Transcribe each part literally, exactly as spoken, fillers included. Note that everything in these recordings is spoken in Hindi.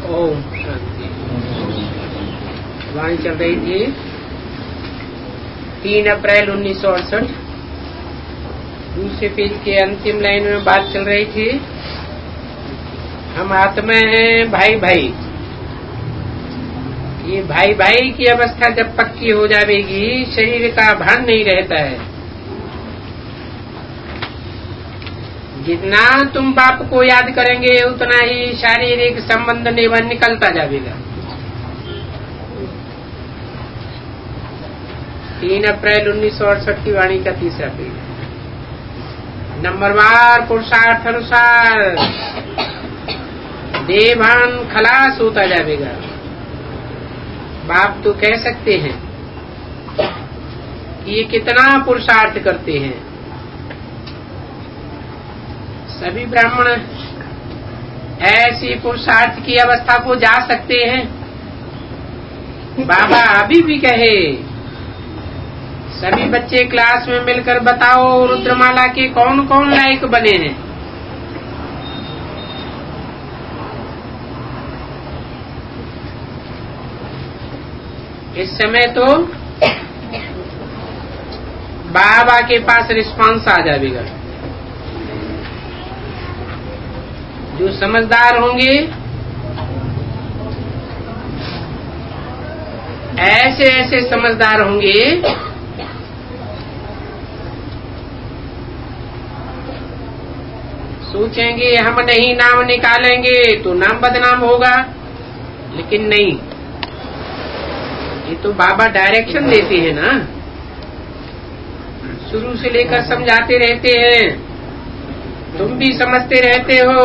ओम शांति। वाणी चल रही थी तीन अप्रैल उन्नीस सौ अड़सठ। दूसरे पेज के अंतिम लाइन में बात चल रही थी, हम आत्मा हैं भाई भाई। ये भाई भाई की अवस्था जब पक्की हो जाएगी, शरीर का भान नहीं रहता है। जितना तुम बाप को याद करेंगे उतना ही शारीरिक संबंध निकलता जाएगा। तीन अप्रैल उन्नीस सौ अड़सठ की वाणी का तीसरा पेज। नंबरवार पुरुषार्थ अनुसार देवान खलास होता जाएगा। बाप तो कह सकते हैं कि ये कितना पुरुषार्थ करते हैं। सभी ब्राह्मण ऐसी पुरुषार्थ की अवस्था को जा सकते हैं। बाबा अभी भी कहे, सभी बच्चे क्लास में मिलकर बताओ रुद्रमाला के कौन कौन लायक बने हैं। इस समय तो बाबा के पास रिस्पांस आ जाएगा। जो समझदार होंगे ऐसे ऐसे समझदार होंगे सोचेंगे हम नहीं नाम निकालेंगे तो नाम बदनाम होगा, लेकिन नहीं, ये तो बाबा डायरेक्शन देते हैं ना, शुरू से लेकर समझाते रहते हैं। तुम भी समझते रहते हो,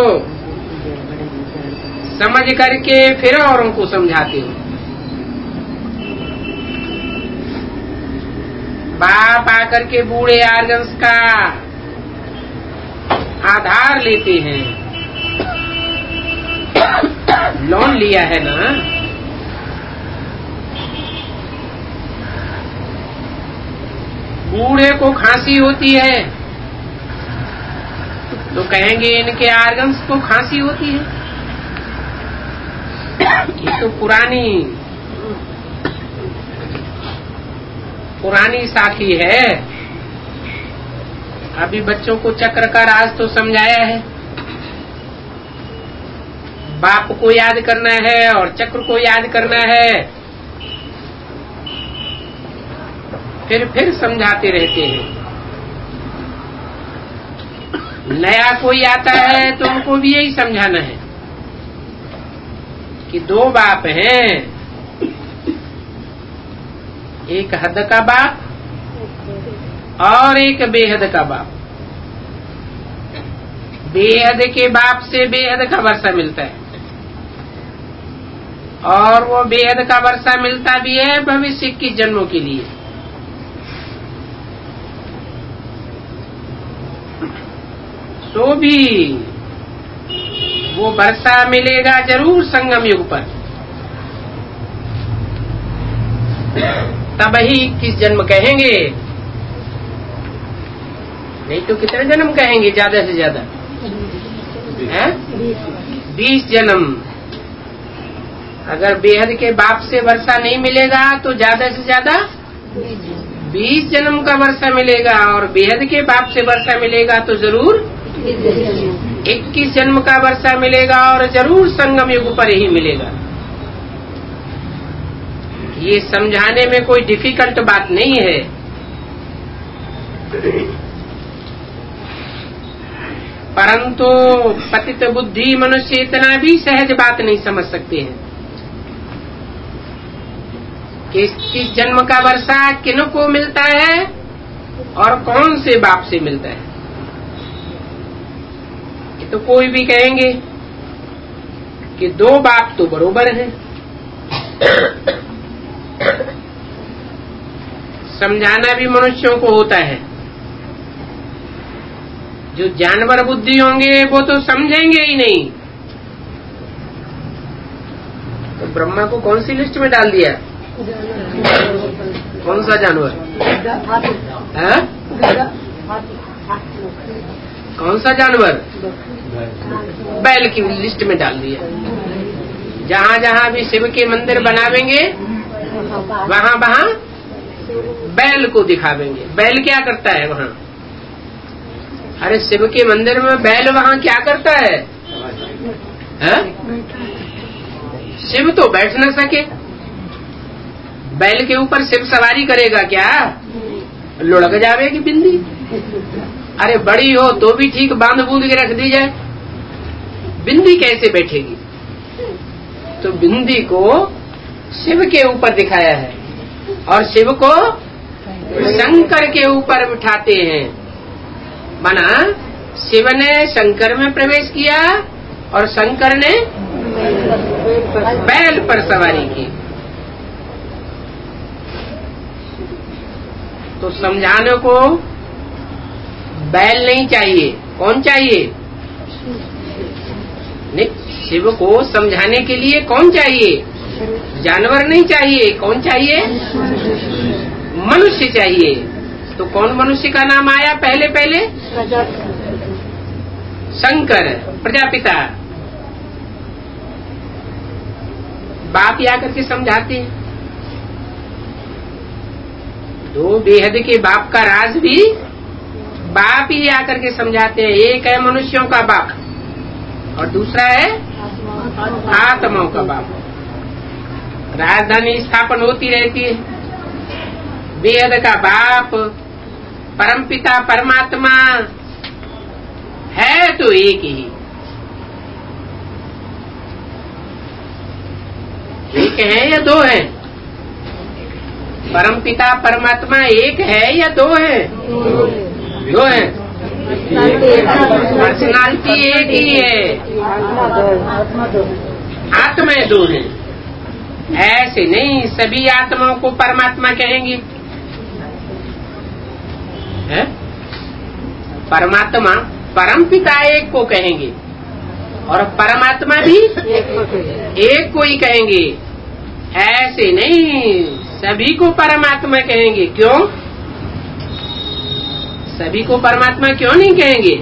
समझ करके फिर औरों को समझाते हो। बाप आकर के बूढ़े आर्गन्स का आधार लेते हैं। लोन लिया है ना, बूढ़े को खांसी होती है तो कहेंगे इनके आर्गन्स को खांसी होती है। ये तो पुरानी पुरानी साखी है। अभी बच्चों को चक्र का राज तो समझाया है। बाप को याद करना है और चक्र को याद करना है। फिर फिर समझाते रहते हैं। नया कोई आता है तो उनको भी यही समझाना है कि दो बाप हैं, एक हद का बाप और एक बेहद का बाप। बेहद के बाप से बेहद का वर्षा मिलता है, और वो बेहद का वर्षा मिलता भी है भविष्य की जन्मों के लिए। तो भी वो वर्षा मिलेगा जरूर संगम युग पर। तब ही इक्कीस जन्म कहेंगे, नहीं तो कितने जन्म कहेंगे ज्यादा से ज्यादा? हैं? बीस जन्म। अगर बेहद के बाप से वर्षा नहीं मिलेगा तो ज्यादा से ज्यादा बीस जन्म का वर्षा मिलेगा, और बेहद के बाप से वर्षा मिलेगा तो जरूर इक्कीस जन्म का वर्षा मिलेगा, और जरूर संगम युग पर ही मिलेगा। ये समझाने में कोई डिफिकल्ट बात नहीं है। परंतु पतित बुद्धि मनुष्य इतना भी सहज बात नहीं समझ सकते हैं कि किस जन्म का वर्षा किन को मिलता है और कौन से बाप से मिलता है। ये तो कोई भी कहेंगे कि दो बाप तो बरोबर हैं। समझाना भी मनुष्यों को होता है। जो जानवर बुद्धि होंगे वो तो समझेंगे ही नहीं। तो ब्रह्मा को कौन सी लिस्ट में डाल दिया? कौन सा जानवर? है? कौन सा जानवर? बैल की लिस्ट में डाल दिया। जहाँ जहाँ भी शिव के मंदिर बनावेंगे वहाँ वहाँ बैल को दिखावेंगे। बैल क्या करता है वहाँ? अरे शिव के मंदिर में बैल वहाँ क्या करता है, है? शिव तो बैठ न सके, बैल के ऊपर शिव सवारी करेगा क्या? लुढ़क जावेगी बिंदी। अरे बड़ी हो तो भी ठीक, बांध बूंद के रख दी जाए, बिंदी कैसे बैठेगी? तो बिंदी को शिव के ऊपर दिखाया है और शिव को शंकर के ऊपर बिठाते हैं। माना शिव ने शंकर में प्रवेश किया और शंकर ने बैल पर सवारी की। तो समझाने को बैल नहीं चाहिए, कौन चाहिए? नहीं, शिव को समझाने के लिए कौन चाहिए? जानवर नहीं चाहिए, कौन चाहिए? मनुष्य चाहिए। तो कौन मनुष्य का नाम आया पहले पहले? शंकर, प्रजापिता। बाप ही आकर के समझाते हैं। दो बेहद के बाप का राज भी बाप ही आकर के समझाते हैं। एक है मनुष्यों का बाप और दूसरा है आत्माओं का बाप। राजधानी स्थापन होती रहती है। बेहद का बाप परमपिता परमात्मा है तो एक ही। एक है या दो है? परमपिता परमात्मा एक है या दो है? दो है। पर्सनालिटी एक ही है, आत्माएं दो हैं। ऐसे नहीं सभी आत्माओं को परमात्मा कहेंगे, है? परमात्मा परमपिता एक को कहेंगे और परमात्मा भी एक को ही कहेंगे। ऐसे नहीं सभी को परमात्मा कहेंगे। क्यों? सभी को परमात्मा क्यों नहीं कहेंगे?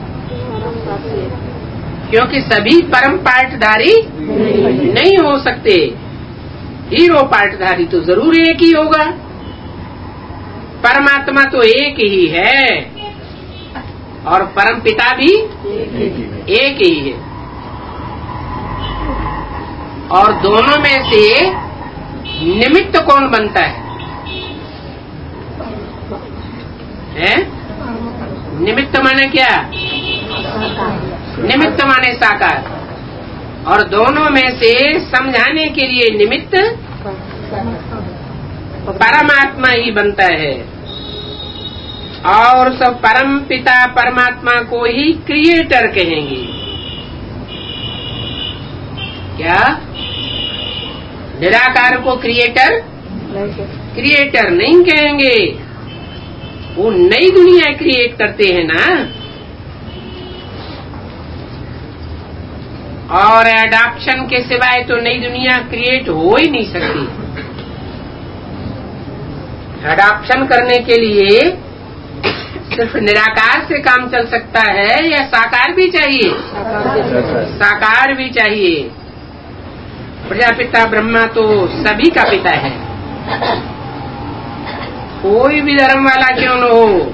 क्योंकि सभी परम पाठधारी नहीं हो सकते। हीरो पाठधारी तो जरूर एक ही होगा। परमात्मा तो एक ही है और परम पिता भी एक ही है। और दोनों में से निमित्त कौन बनता है? हैं? निमित्त माने क्या? निमित्त माने साकार। और दोनों में से समझाने के लिए निमित्त परमात्मा ही बनता है। और सब परम पिता परमात्मा को ही क्रिएटर कहेंगे। क्या? निराकार को क्रिएटर क्रिएटर नहीं कहेंगे। वो नई दुनिया क्रिएट करते हैं ना। और एडॉप्शन के सिवाय तो नई दुनिया क्रिएट हो ही नहीं सकती। एडॉप्शन करने के लिए सिर्फ निराकार से काम चल सकता है या साकार भी चाहिए? साकार भी चाहिए। प्रजापिता ब्रह्मा तो सभी का पिता है, कोई भी धर्म वाला क्यों न हो,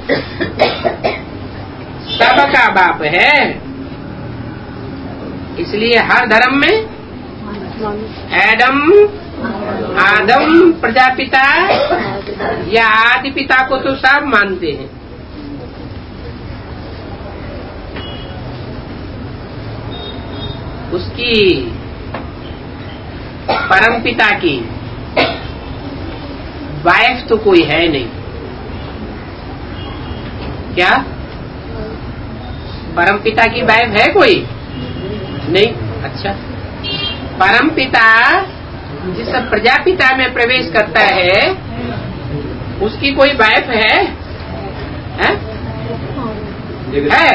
सबका बाप है। इसलिए हर धर्म में एडम आदम प्रजापिता या आदि पिता को तो सब मानते हैं। उसकी परमपिता की वाइफ तो कोई है नहीं। क्या परमपिता की वाइफ है कोई? नहीं। अच्छा, परमपिता जिस प्रजापिता में प्रवेश करता है उसकी कोई वाइफ है? है? है?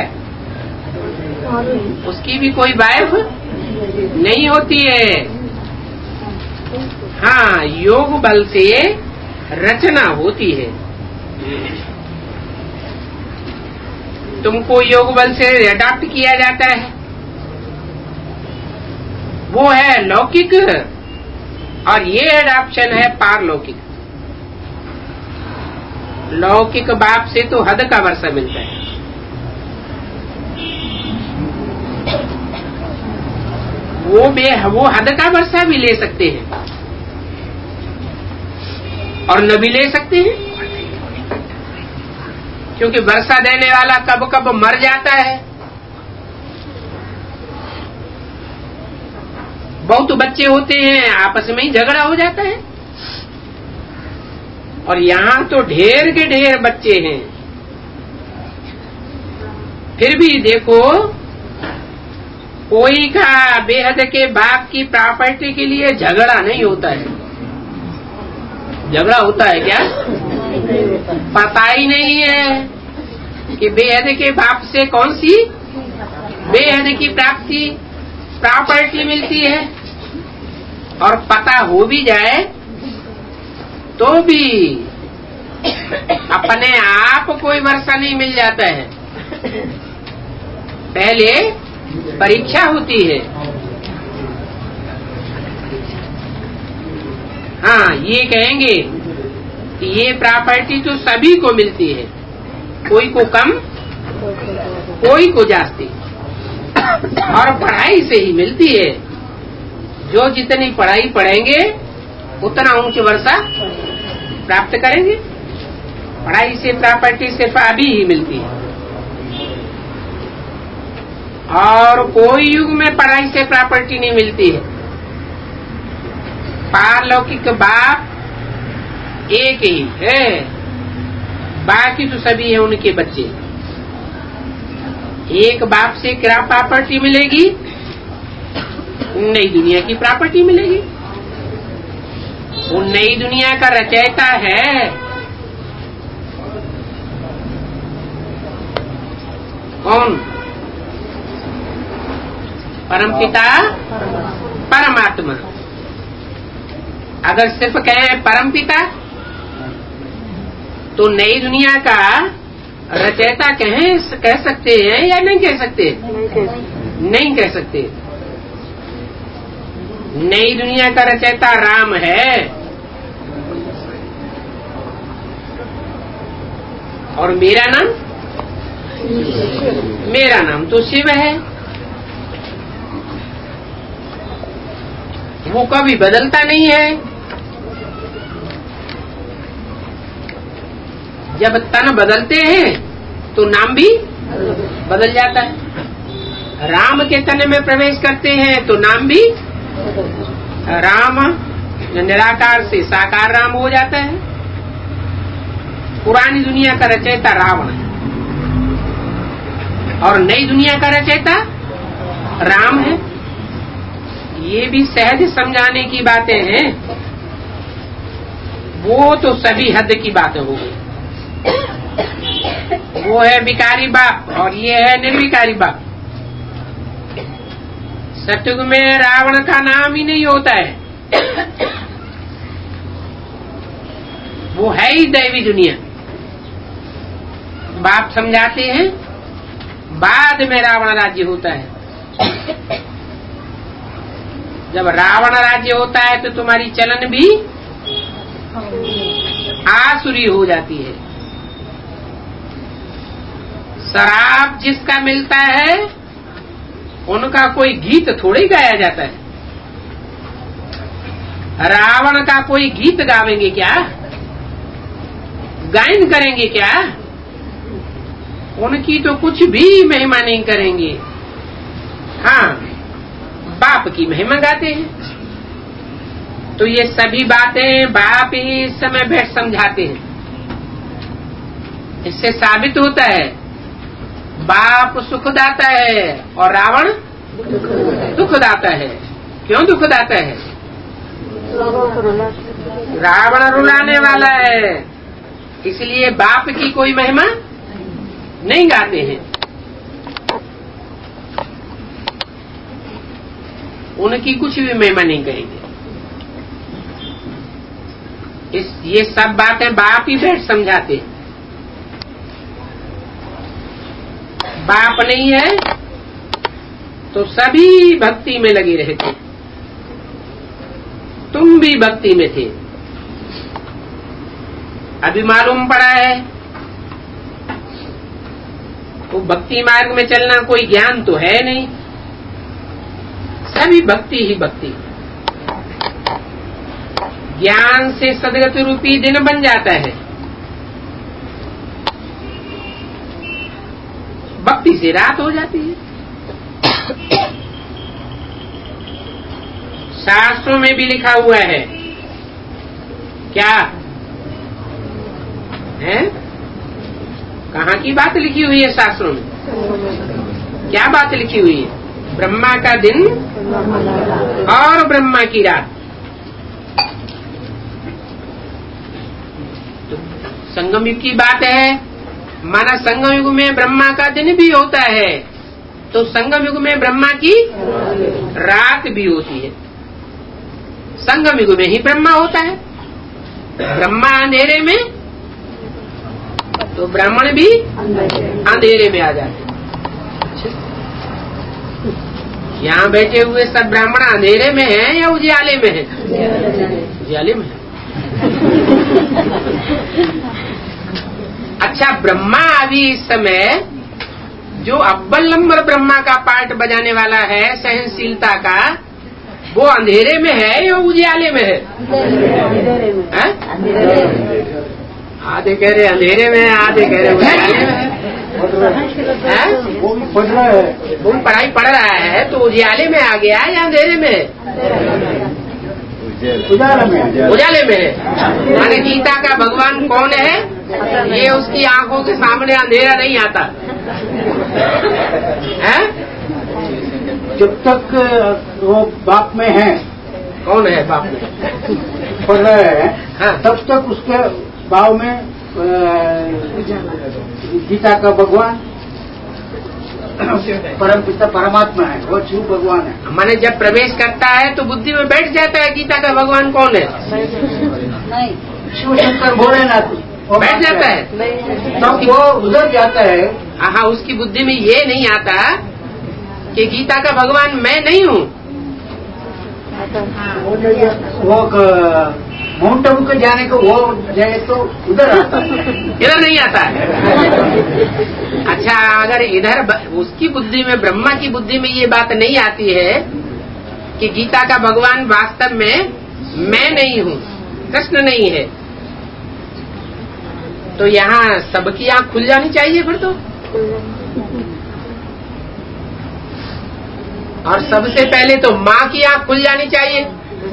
उसकी भी कोई वाइफ नहीं होती है। हाँ, योग बल से रचना होती है। तुमको योग बल से अडॉप्ट किया जाता है। वो है लौकिक, और ये एडॉप्शन है पारलौकिक। लौकिक बाप से तो हद का वर्षा मिलता है, वो बे वो हद का वर्षा भी ले सकते हैं और न भी ले सकते हैं, क्योंकि वर्षा देने वाला कब कब मर जाता है। बहुत बच्चे होते हैं, आपस में ही झगड़ा हो जाता है, और यहां तो ढेर के ढेर बच्चे हैं, फिर भी देखो कोई का बेहद के बाप की प्रॉपर्टी के लिए झगड़ा नहीं होता है। झगड़ा होता है क्या? पता ही नहीं है कि बेहद के बाप से कौन सी बेहद की प्राप्ति प्रॉपर्टी मिलती है, और पता हो भी जाए तो भी अपने आप कोई वर्षा नहीं मिल जाता है, पहले परीक्षा होती है। हाँ, ये कहेंगे कि ये प्रॉपर्टी तो सभी को मिलती है, कोई को कम कोई को जास्ती, और पढ़ाई से ही मिलती है। जो जितनी पढ़ाई पढ़ेंगे उतना ऊंच वर्षा प्राप्त करेंगे। पढ़ाई से प्रॉपर्टी सिर्फ अभी ही मिलती है, और कोई युग में पढ़ाई से प्रॉपर्टी नहीं मिलती है। पारलौकिक बाप एक ही है, बाकी तो सभी है उनके बच्चे। एक बाप से क्या प्रॉपर्टी मिलेगी? नई दुनिया की प्रॉपर्टी मिलेगी। वो नई दुनिया का रचयिता है कौन? परमपिता परमात्मा। अगर सिर्फ कहें परमपिता तो नई दुनिया का रचयिता कहें कह सकते हैं या नहीं कह सकते? नहीं कह सकते। नई दुनिया का रचयिता राम है, और मेरा नाम मेरा नाम तो शिव है। वो कभी बदलता नहीं है। जब तन बदलते हैं तो नाम भी बदल जाता है। राम के तन में प्रवेश करते हैं तो नाम भी राम निराकार से साकार राम हो जाता है। पुरानी दुनिया का रचयिता रावण है, और नई दुनिया का रचयिता राम है। ये भी सहज समझाने की बातें हैं, वो तो सभी हद की बातें हो गई। वो है विकारी बाप और ये है निर्विकारी बाप। सतयुग में रावण का नाम ही नहीं होता है, वो है ही दैवी दुनिया। बाप समझाते हैं बाद में रावण राज्य होता है। जब रावण राज्य होता है तो तुम्हारी चलन भी आसुरी हो जाती है। शराब जिसका मिलता है उनका कोई गीत थोड़ी गाया जाता है। रावण का कोई गीत गावेंगे क्या? गायन करेंगे क्या? उनकी तो कुछ भी महिमा नहीं करेंगे। हाँ, बाप की महिमा गाते हैं। तो ये सभी बातें बाप ही इस समय बैठ समझाते हैं। इससे साबित होता है बाप सुखदाता है और रावण दुखदाता है। क्यों दुखदाता है? रावण रुलाने वाला है, इसलिए बाप की कोई महिमा नहीं गाते हैं। उनकी कुछ भी महिमा नहीं करेंगे। इस ये सब बातें बाप ही बैठ समझाते हैं। बाप नहीं है तो सभी भक्ति में लगे रहते हैं। तुम भी भक्ति में थे, अभी मालूम पड़ा है। वो भक्ति मार्ग में चलना कोई ज्ञान तो है नहीं, सभी भक्ति ही भक्ति। ज्ञान से सदगति रूपी दिन बन जाता है, भक्ति से रात हो जाती है। शास्त्रों में भी लिखा हुआ है, क्या है? कहाँ की बात लिखी हुई है शास्त्रों में? क्या बात लिखी हुई है? ब्रह्मा का दिन और ब्रह्मा की रात। तो संगम युग की बात है, माना संगम युग में ब्रह्मा का दिन भी होता है, तो संगम युग में ब्रह्मा की रात भी होती है। संगम युग में ही ब्रह्मा होता है, ब्रह्मा अंधेरे में तो ब्राह्मण भी अंधेरे में आ जाते। यहाँ बैठे हुए सब ब्राह्मण अंधेरे में हैं या उजियाले में हैं? उजियाले में है। अच्छा, ब्रह्मा अभी इस समय जो अव्वल नंबर ब्रह्मा का पार्ट बजाने वाला है, सहनशीलता का, वो अंधेरे में है या उजियाले में है? आधे कह रहे अंधेरे में है, आधे कह रहे उजियाले में है। वो भी पढ़ रहा है, वो पढ़ाई पढ़ रहा है, तो उजियाले में आ गया या अंधेरे में है? उजाले में, उजाले में है। माने गीता का भगवान कौन है, ये उसकी आंखों के सामने अंधेरा नहीं आता है? जब तक वो बाप में है। कौन है बाप में? पढ़ रहे हैं, हाँ। तब तक उसके भाव में गीता का भगवान परम पिता परमात्मा है, वो शिव भगवान है। माने जब प्रवेश करता है तो बुद्धि में बैठ जाता है गीता का भगवान कौन है? नहीं, शिव शंकर भोलेनाथ बैठ जाता है, तब वो उधर जाता है। हाँ, उसकी बुद्धि में ये नहीं आता कि गीता का भगवान मैं नहीं हूँ। वो माउंट आबू के जाने को वो जाए तो उधर आता है, इधर नहीं आता है। अच्छा, अगर इधर उसकी बुद्धि में, ब्रह्मा की बुद्धि में ये बात नहीं आती है कि गीता का भगवान वास्तव में मैं नहीं हूँ, कृष्ण नहीं है, तो यहाँ सबकी आंख खुल जानी चाहिए फिर तो। और सबसे पहले तो माँ की आंख खुल जानी चाहिए।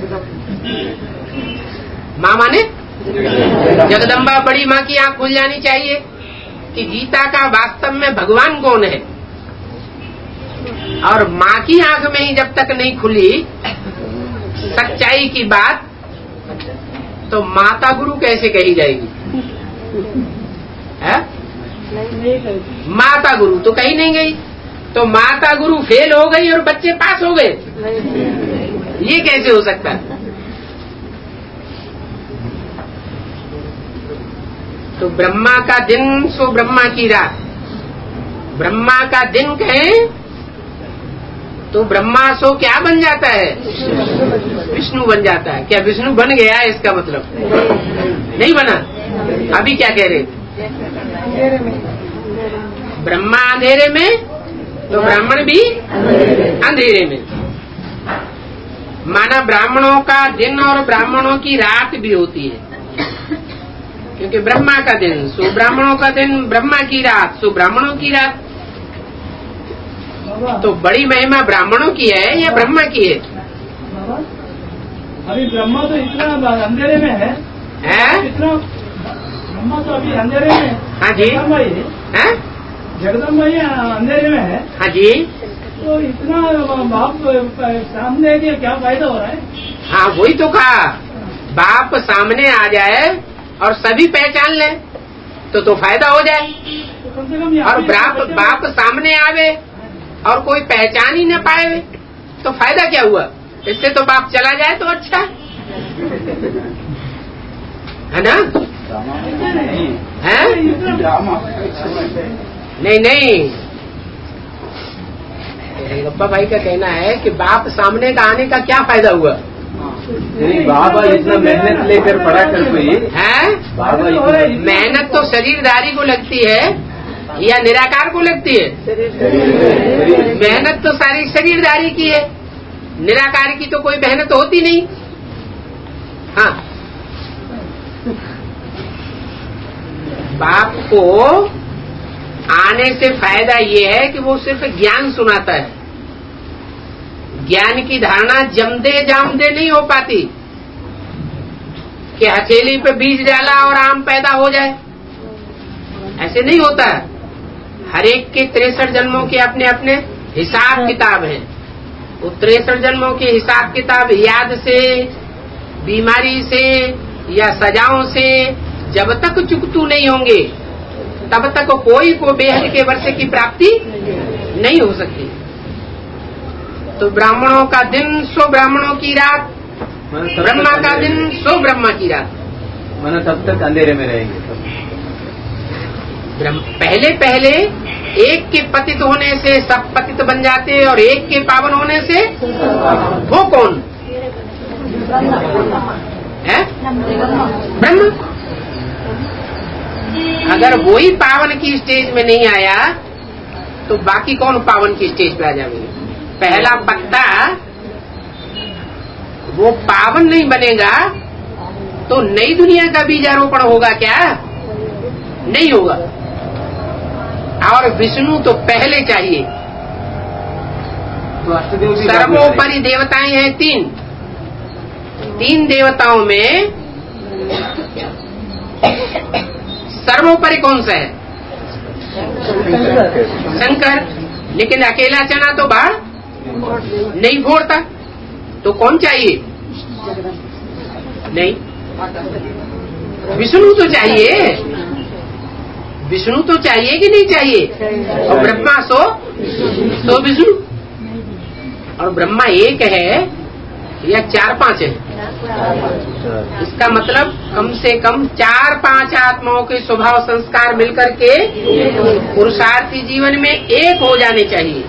माँ माने जगदम्बा बड़ी माँ की आंख खुल जानी चाहिए कि गीता का वास्तव में भगवान कौन है। और माँ की आंख में ही जब तक नहीं खुली सच्चाई की बात, तो माता गुरु कैसे कही जाएगी? है? माता गुरु तो कहीं नहीं गई, तो माता गुरु फेल हो गई और बच्चे पास हो गए, ये कैसे हो सकता है? तो ब्रह्मा का दिन सो ब्रह्मा की रात। ब्रह्मा का दिन कहें तो ब्रह्मा सो क्या बन जाता है? विष्णु बन जाता है। क्या विष्णु बन गया है इसका मतलब? नहीं बना। अभी क्या कह रहे थे? ब्रह्मा अंधेरे में तो ब्राह्मण भी अंधेरे में। माना ब्राह्मणों का दिन और ब्राह्मणों की रात भी होती है, क्योंकि ब्रह्मा का दिन सो ब्राह्मणों का दिन, ब्रह्मा की रात सो ब्राह्मणों की रात। तो बड़ी महिमा ब्राह्मणों की है या ब्रह्मा की है? अभी ब्रह्मा तो इतना अंधेरे में है, है? इतना ब्रह्मा तो अभी अंधेरे में। हाँ जी, है? जगदम्बा ही अंधेरे में है। हाँ जी, तो इतना बाप सामने के क्या फायदा हो रहा है? हाँ वही तो कहा, बाप सामने आ जाए और सभी पहचान ले तो तो फायदा हो जाए। तो कम से कम और बाप बाप सामने आवे और कोई पहचान ही न पाए तो फायदा क्या हुआ? इससे तो बाप चला जाए तो अच्छा है ना? है? नहीं नहीं, गप्पा भाई का कहना है कि बाप सामने का आने का क्या फायदा हुआ? नहीं बाबा इतना मेहनत लेकर पढ़ा कर कोई है। बाबा इतना मेहनत तो शरीरधारी को लगती है या निराकार को लगती है? मेहनत तो सारी शरीरधारी की है, निराकार की तो कोई मेहनत होती नहीं। हाँ, बाप को आने से फायदा ये है कि वो सिर्फ ज्ञान सुनाता है। ज्ञान की धारणा जमदे जामदे नहीं हो पाती कि हथेली पे बीज डाला और आम पैदा हो जाए, ऐसे नहीं होता। हर एक के तिरसठ जन्मों के अपने अपने हिसाब किताब हैं। वो तिरसठ जन्मों के हिसाब किताब याद से, बीमारी से या सजाओं से जब तक चुकतू नहीं होंगे तब तक कोई को बेहद के वर्ष की प्राप्ति नहीं हो सकती। तो ब्राह्मणों का दिन सो ब्राह्मणों की रात, ब्रह्मा का दिन सो ब्रह्मा की रात। माना तब तक अंधेरे में रहेंगे। पहले पहले एक के पतित होने से सब पतित बन जाते और एक के पावन होने से वो कौन है? ब्रह्म। अगर वही पावन की स्टेज में नहीं आया तो बाकी कौन पावन की स्टेज पे आ जाएंगे? पहला पत्ता वो पावन नहीं बनेगा तो नई दुनिया का बीजारोपण होगा क्या? नहीं होगा। और विष्णु तो पहले चाहिए। तो अष्टदेव भी सर्वोपरि देवताएं हैं तीन। तीन देवताओं में सर्वोपरि कौन सा है? शंकर। लेकिन अकेला चना तो बाढ़ नहीं फोड़ता, तो कौन चाहिए? नहीं, विष्णु तो चाहिए। विष्णु तो चाहिए कि नहीं चाहिए? और ब्रह्मा सो सो विष्णु। और ब्रह्मा एक है या चार पांच है? इसका मतलब कम से कम चार पांच आत्माओं के स्वभाव संस्कार मिलकर के पुरुषार्थी जीवन में एक हो जाने चाहिए।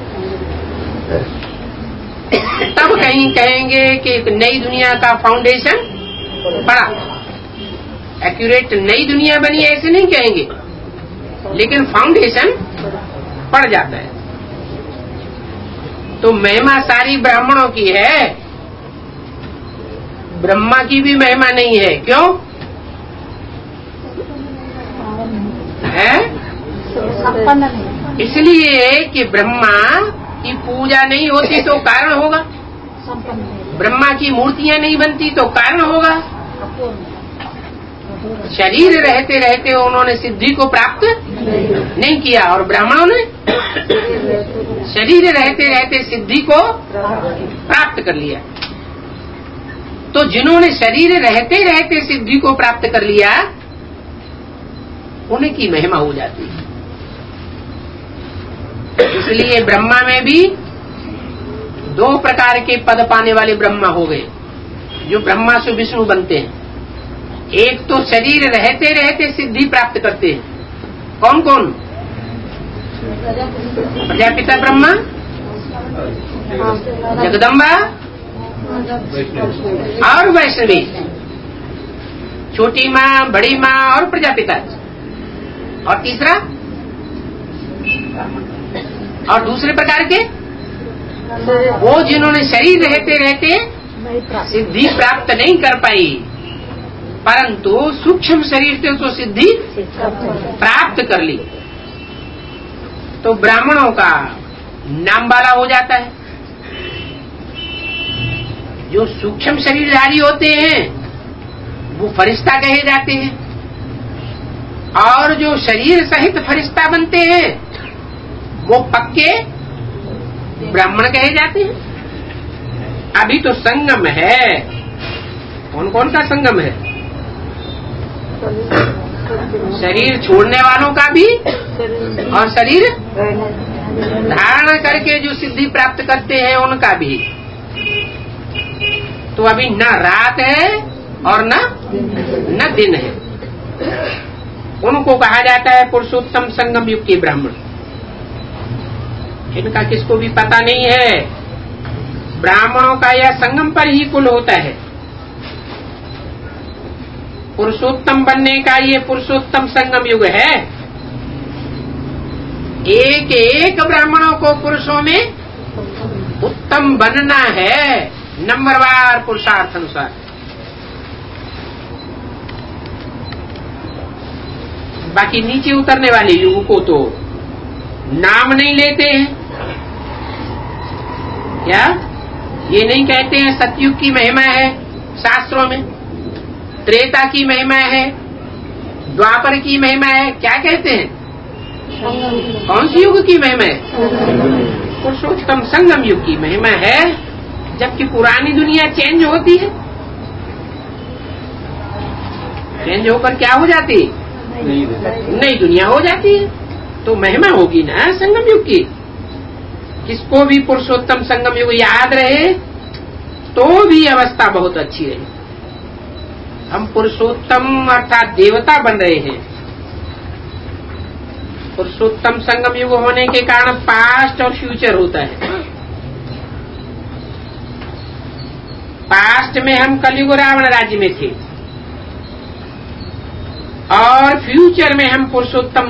तब कहीं कहेंगे कि एक नई दुनिया का फाउंडेशन पड़ा। एक्यूरेट नई दुनिया बनी ऐसे नहीं कहेंगे, लेकिन फाउंडेशन पड़ जाता है। तो महिमा सारी ब्राह्मणों की है, ब्रह्मा की भी महिमा नहीं है। क्यों है? इसलिए कि ब्रह्मा की पूजा नहीं होती तो कारण होगा, ब्रह्मा की मूर्तियां नहीं बनती तो कारण होगा। शरीर रहते रहते उन्होंने सिद्धि को प्राप्त नहीं किया और ब्राह्मणों ने शरीर रहते रहते सिद्धि को प्राप्त कर लिया। तो जिन्होंने शरीर रहते रहते सिद्धि को प्राप्त कर लिया उनकी महिमा हो जाती है। इसलिए ब्रह्मा में भी दो प्रकार के पद पाने वाले ब्रह्मा हो गए जो ब्रह्मा से विष्णु बनते हैं। एक तो शरीर रहते रहते सिद्धि प्राप्त करते हैं। कौन कौन? प्रजापिता ब्रह्मा, जगदम्बा और वैष्णवी, छोटी माँ, बड़ी माँ और प्रजापिता। और तीसरा और दूसरे प्रकार के वो जिन्होंने शरीर रहते रहते सिद्धि प्राप्त नहीं कर पाई परंतु सूक्ष्म शरीर से तो सिद्धि प्राप्त कर ली, तो ब्राह्मणों का नाम वाला हो जाता है। जो सूक्ष्म शरीरधारी होते हैं वो फरिश्ता कहे जाते हैं और जो शरीर सहित फरिश्ता बनते हैं वो पक्के ब्राह्मण कहे जाते हैं। अभी तो संगम है। कौन कौन का संगम है? शरीर छोड़ने वालों का भी और शरीर धारण करके जो सिद्धि प्राप्त करते हैं उनका भी। तो अभी न रात है और न न दिन है। उनको कहा जाता है पुरुषोत्तम संगम युग के ब्राह्मण। इनका किसको भी पता नहीं है ब्राह्मणों का यह संगम पर ही कुल होता है। पुरुषोत्तम बनने का ये पुरुषोत्तम संगम युग है। एक एक ब्राह्मणों को पुरुषों में उत्तम बनना है, नंबरवार पुरुषार्थ अनुसार। बाकी नीचे उतरने वाले युग को तो नाम नहीं लेते हैं। क्या ये नहीं कहते हैं सतयुग की महिमा है शास्त्रों में, त्रेता की महिमा है, द्वापर की महिमा है? क्या कहते हैं? कौन सी युग की महिमा है? पुरुषोत्तम संगम युग की महिमा है। जबकि पुरानी दुनिया चेंज होती है, चेंज होकर क्या हो जाती है? नई दुनिया हो जाती है। तो महिमा होगी ना संगम युग की। किसको भी पुरुषोत्तम संगम युग याद रहे तो भी अवस्था बहुत अच्छी रहे। हम पुरुषोत्तम अर्थात देवता बन रहे हैं। पुरुषोत्तम संगम युग होने के कारण पास्ट और फ्यूचर होता है। पास्ट में हम कलयुग रावण राज्य में थे और फ्यूचर में हम पुरुषोत्तम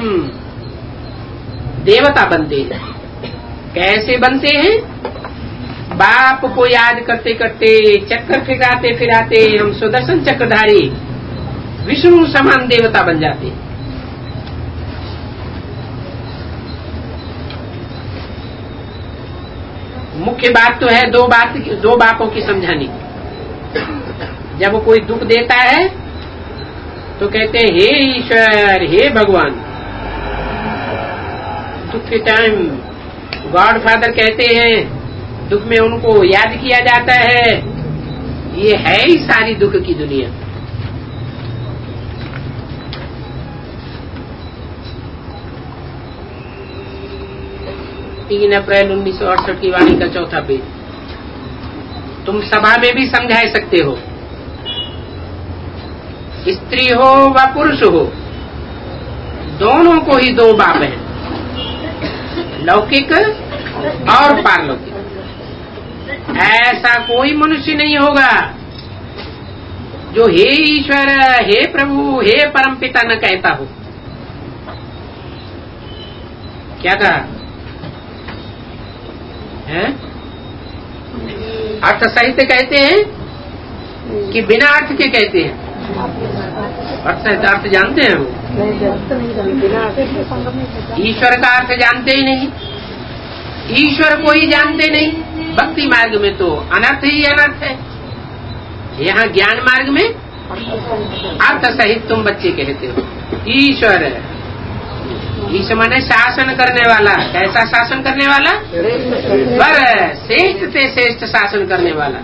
देवता बनते हैं। कैसे बनते हैं? बाप को याद करते करते, चक्र फिराते फिराते हम सुदर्शन चक्रधारी विष्णु समान देवता बन जाते हैं। मुख्य बात तो है दो बात दो बापों की समझानी। जब कोई दुख देता है तो कहते हैं हे ईश्वर, हे भगवान। दुख के टाइम गॉड फादर कहते हैं, दुख में उनको याद किया जाता है। ये है ही सारी दुख की दुनिया। तीन अप्रैल उन्नीस सौ अड़सठ की वाणी का चौथा पेज। तुम सभा में भी समझा सकते हो। स्त्री हो व पुरुष हो, दोनों को ही दो बाप हैं, लौकिक और पारलौकिक। ऐसा कोई मनुष्य नहीं होगा जो हे ईश्वर, हे प्रभु, हे परमपिता न कहता हो। क्या कहा है? अर्थ साहित्य कहते हैं कि बिना अर्थ के कहते हैं? अर्थ साहित्य अर्थ जानते हैं वो? ईश्वर का अर्थ जानते ही नहीं, ईश्वर को ही जानते नहीं। भक्ति मार्ग में तो अनर्थ ही अनर्थ है। यहाँ ज्ञान मार्ग में अर्थ सहित तुम बच्चे कहते हो। ईश्वर ईश्वर माने शासन करने वाला। कैसा शासन करने वाला? पर श्रेष्ठ से श्रेष्ठ शासन करने वाला।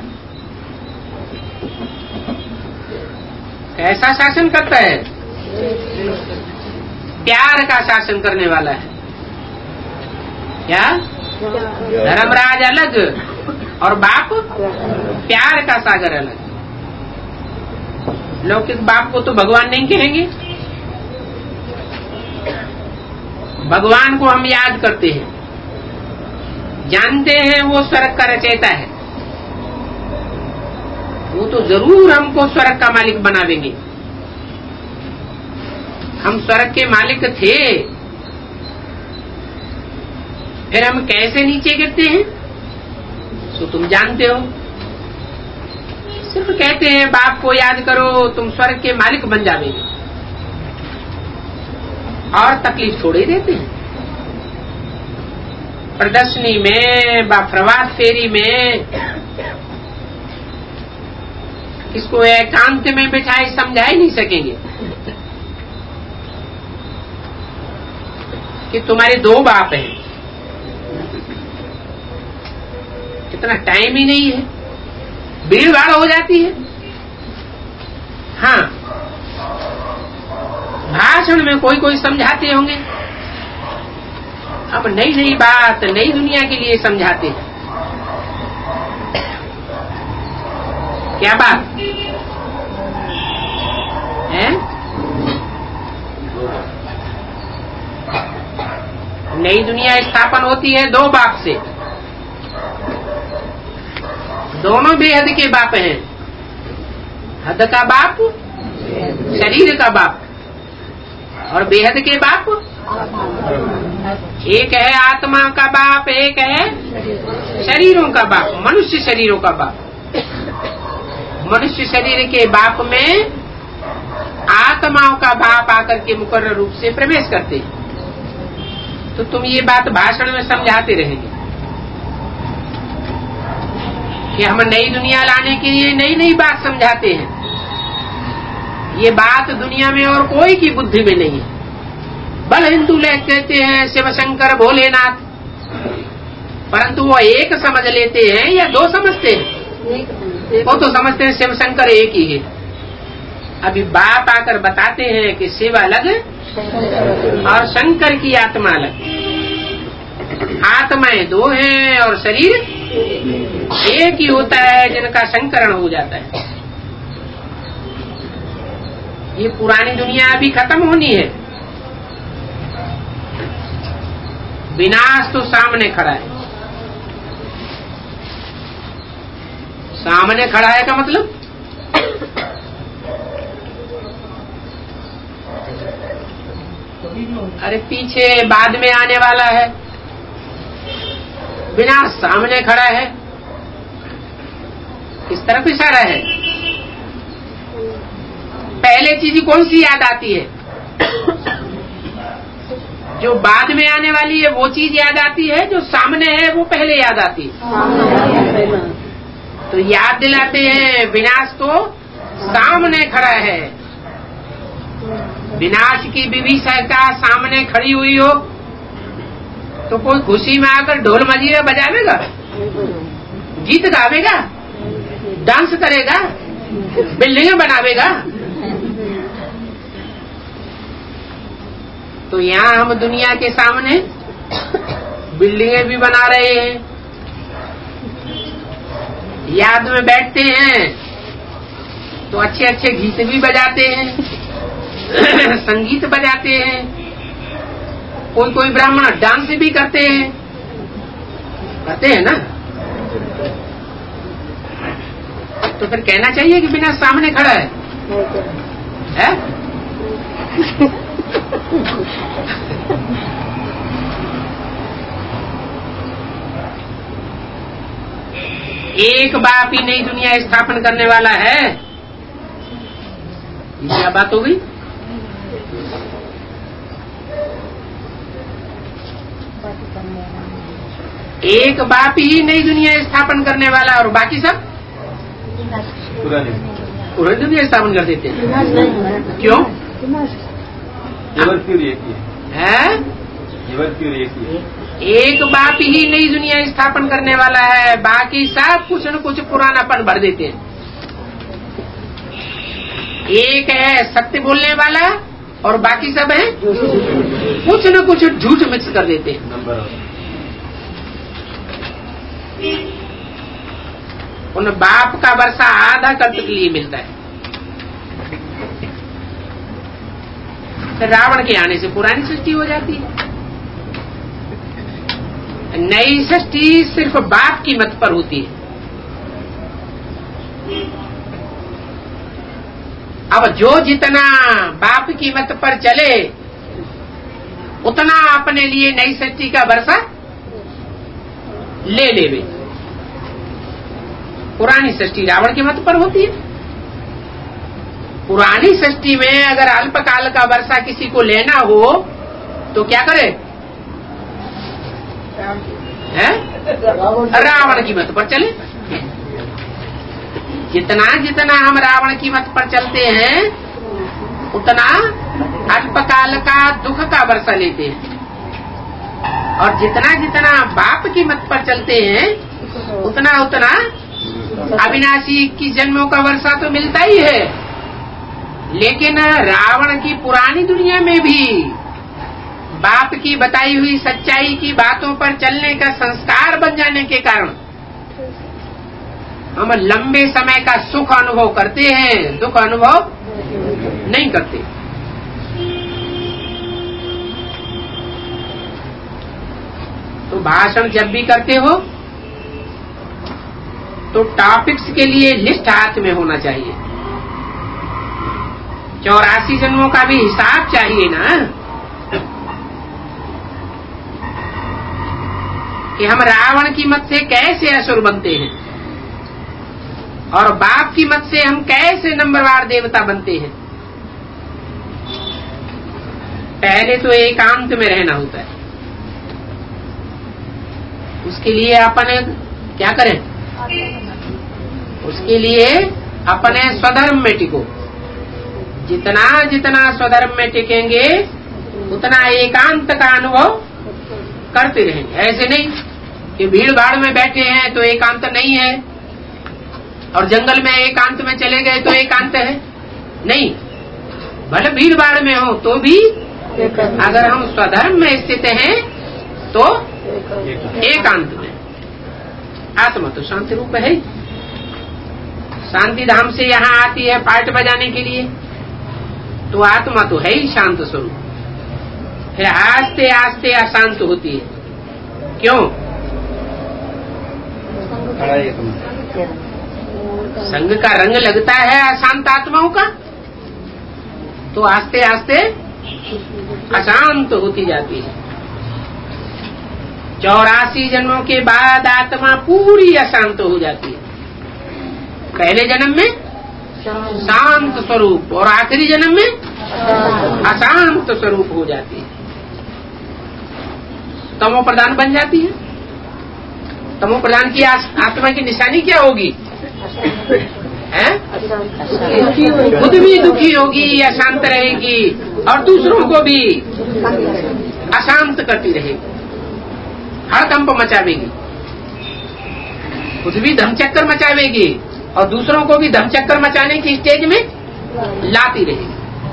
कैसा शासन करता है? प्यार का शासन करने वाला है। क्या? धर्मराज अलग और बाप प्यार का सागर अलग। लौकिक बाप को तो भगवान नहीं कहेंगे। भगवान को हम याद करते हैं, जानते हैं वो स्वर्ग का रचयिता है। वो तो जरूर हमको स्वर्ग का मालिक बना देंगे। हम स्वर्ग के मालिक थे, फिर हम कैसे नीचे गिरते हैं तो तुम जानते हो। सिर्फ कहते हैं बाप को याद करो, तुम स्वर्ग के मालिक बन जाओगे, और तकलीफ छोड़ ही देते हैं। प्रदर्शनी में, प्रभात फेरी में इसको एकांत में बिठाए समझा ही नहीं सकेंगे कि तुम्हारे दो बाप हैं। इतना टाइम ही नहीं है, भीड़ भाड़ हो जाती है। हाँ, भाषण में कोई कोई समझाते होंगे। अब नई नई बात नई दुनिया के लिए समझाते हैं। क्या बात है? नई दुनिया स्थापन होती है दो बाप से। दोनों बेहद के बाप हैं। हद का बाप शरीर का बाप और बेहद के बाप एक है आत्मा का बाप, एक है शरीरों का बाप, मनुष्य शरीरों का बाप। मनुष्य शरीर के बाप में आत्माओं का बाप आकर के मुकर्रर रूप से प्रवेश करते हैं। तो तुम ये बात भाषण में समझाते रहेंगे कि हम नई दुनिया लाने के लिए नई नई बात समझाते हैं। ये बात दुनिया में और कोई की बुद्धि में नहीं है। बल हिंदू लोग कहते हैं शिव शंकर भोलेनाथ, परंतु वो एक समझ लेते हैं या दो समझते हैं? वो तो समझते हैं शिव शंकर एक ही है। अभी बाप आकर बताते हैं कि शिव अलग और शंकर की आत्मा अलग। आत्माएं दो हैं और शरीर एक ही होता है, जिनका संकरण हो जाता है। ये पुरानी दुनिया अभी खत्म होनी है। विनाश तो सामने खड़ा है। सामने खड़ा है का मतलब अरे पीछे बाद में आने वाला है। विनाश सामने खड़ा है। किस तरफ इशारा है? पहले चीज कौन सी याद आती है? जो बाद में आने वाली है वो चीज याद आती है, जो सामने है वो पहले याद आती है। तो याद दिलाते हैं विनाश तो सामने खड़ा है। विनाश की विभीषिका सामने खड़ी हुई हो तो कोई खुशी में आकर ढोल मजीरा बजावेगा, गीत गावेगा, डांस करेगा, बिल्डिंगें बनावेगा? तो यहाँ हम दुनिया के सामने बिल्डिंगें भी बना रहे हैं, याद में बैठते हैं तो अच्छे अच्छे गीत भी बजाते हैं, संगीत बजाते हैं, कोई कोई ब्राह्मण डांस भी करते हैं, करते हैं ना? तो फिर कहना चाहिए कि बिना सामने खड़ा है, है? एक बाप ही नई दुनिया स्थापन करने वाला है। ये क्या बात हो गई? एक बाप ही नई दुनिया स्थापन करने वाला और बाकी सब पुरानी पुरानी दुनिया स्थापन कर देते हैं। क्यों? है? एक बाप ही नई दुनिया स्थापन करने वाला है, बाकी सब कुछ न कुछ पुरानापन भर देते हैं। एक है सत्य बोलने वाला और बाकी सब है कुछ न कुछ झूठ मिक्स कर देते हैं। उन बाप का वर्षा आधा कल्प के लिए मिलता है। रावण के आने से पुरानी सृष्टि हो जाती है। नई सृष्टि सिर्फ बाप की मत पर होती है। अब जो जितना बाप की मत पर चले उतना अपने लिए नई सृष्टि का वर्षा ले लेवे। पुरानी सृष्टि रावण की मत पर होती है। पुरानी सृष्टि में अगर अल्पकाल का वर्षा किसी को लेना हो तो क्या करे? है? रावण की मत पर चले। जितना जितना हम रावण की मत पर चलते हैं उतना अल्पकाल का दुख का वर्षा लेते हैं, और जितना जितना बाप की मत पर चलते हैं उतना उतना अविनाशी इक्कीस जन्मों का वर्षा तो मिलता ही है। लेकिन रावण की पुरानी दुनिया में भी बाप की बताई हुई सच्चाई की बातों पर चलने का संस्कार बन जाने के कारण हम लंबे समय का सुख अनुभव करते हैं, दुख अनुभव नहीं करते। तो भाषण जब भी करते हो तो टॉपिक्स के लिए लिस्ट हाथ में होना चाहिए। चौरासी जन्मों का भी हिसाब चाहिए ना, कि हम रावण की मत से कैसे असुर बनते हैं और बाप की मत से हम कैसे नंबरवार देवता बनते हैं। पहले तो एकांत में रहना होता है। उसके लिए अपने क्या करें? उसके लिए अपने स्वधर्म में टिको। जितना जितना स्वधर्म में टिकेंगे उतना एकांत का अनुभव करते रहेंगे। ऐसे नहीं कि भीड़ भाड़ में बैठे हैं तो एकांत नहीं है और जंगल में एकांत में चले गए तो एकांत है। नहीं, भले भीड़ भाड़ में हो तो भी अगर हम स्वधर्म में स्थित हैं तो एकांत में। आत्मा तो शांति रूप है। शांति धाम से यहाँ आती है पार्ट बजाने के लिए, तो आत्मा तो है ही शांत स्वरूप। फिर आस्ते आस्ते अशांत होती है। क्यों? संग का रंग लगता है अशांत आत्माओं का, तो आस्ते आस्ते अशांत होती जाती है। चौरासी जन्मों के बाद आत्मा पूरी अशांत हो जाती है। पहले जन्म में शांत स्वरूप और आखिरी जन्म में अशांत स्वरूप हो जाती है। तमो प्रधान बन जाती है। तमो प्रधान की आत्मा की निशानी क्या होगी? है? खुद भी दुखी होगी, अशांत रहेगी और दूसरों को भी अशांत करती रहेगी, हड़कंप मचावेगी। खुद भी धमचक्कर मचावेगी और दूसरों को भी धमचक्कर मचाने की स्टेज में लाती रहेगी।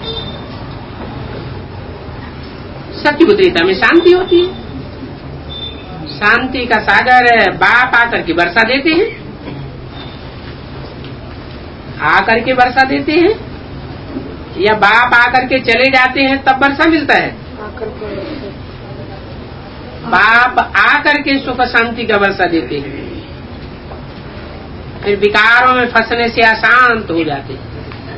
सत्यबुद्धिता में शांति होती है। शांति का सागर बाप आकर के वर्षा देते हैं, आकर के वर्षा देते हैं या बाप आकर के चले जाते हैं तब वर्षा मिलता है? बाप आकर के सुख शांति का वर्षा देते हैं, फिर विकारों में फंसने से अशांत हो जाते हैं।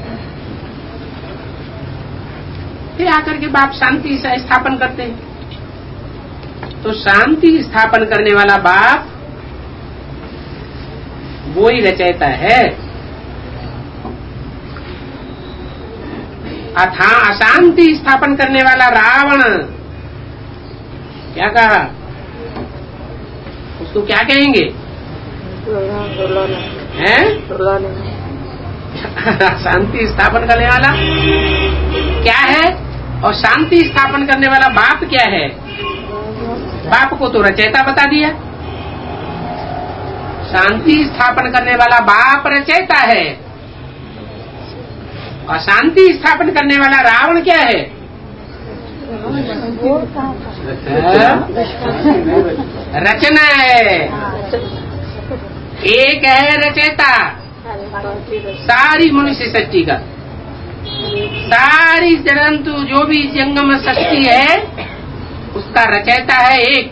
फिर आकर के बाप शांति से स्थापन करते हैं। तो शांति स्थापन करने वाला बाप वो ही रचयिता है। अथा अशांति स्थापन करने वाला रावण, क्या कहा? उसको क्या कहेंगे? हैं? शांति स्थापन करने वाला क्या है और शांति स्थापन करने वाला बाप क्या है? बाप को तो रचयिता बता दिया। शांति स्थापन करने वाला बाप रचयिता है और शांति स्थापन करने वाला रावण क्या है? रचना है। एक है रचयिता सारी मनुष्य सृष्टि का, सारी जरंतु जो भी जंगम सृष्टि है उसका रचयिता है एक,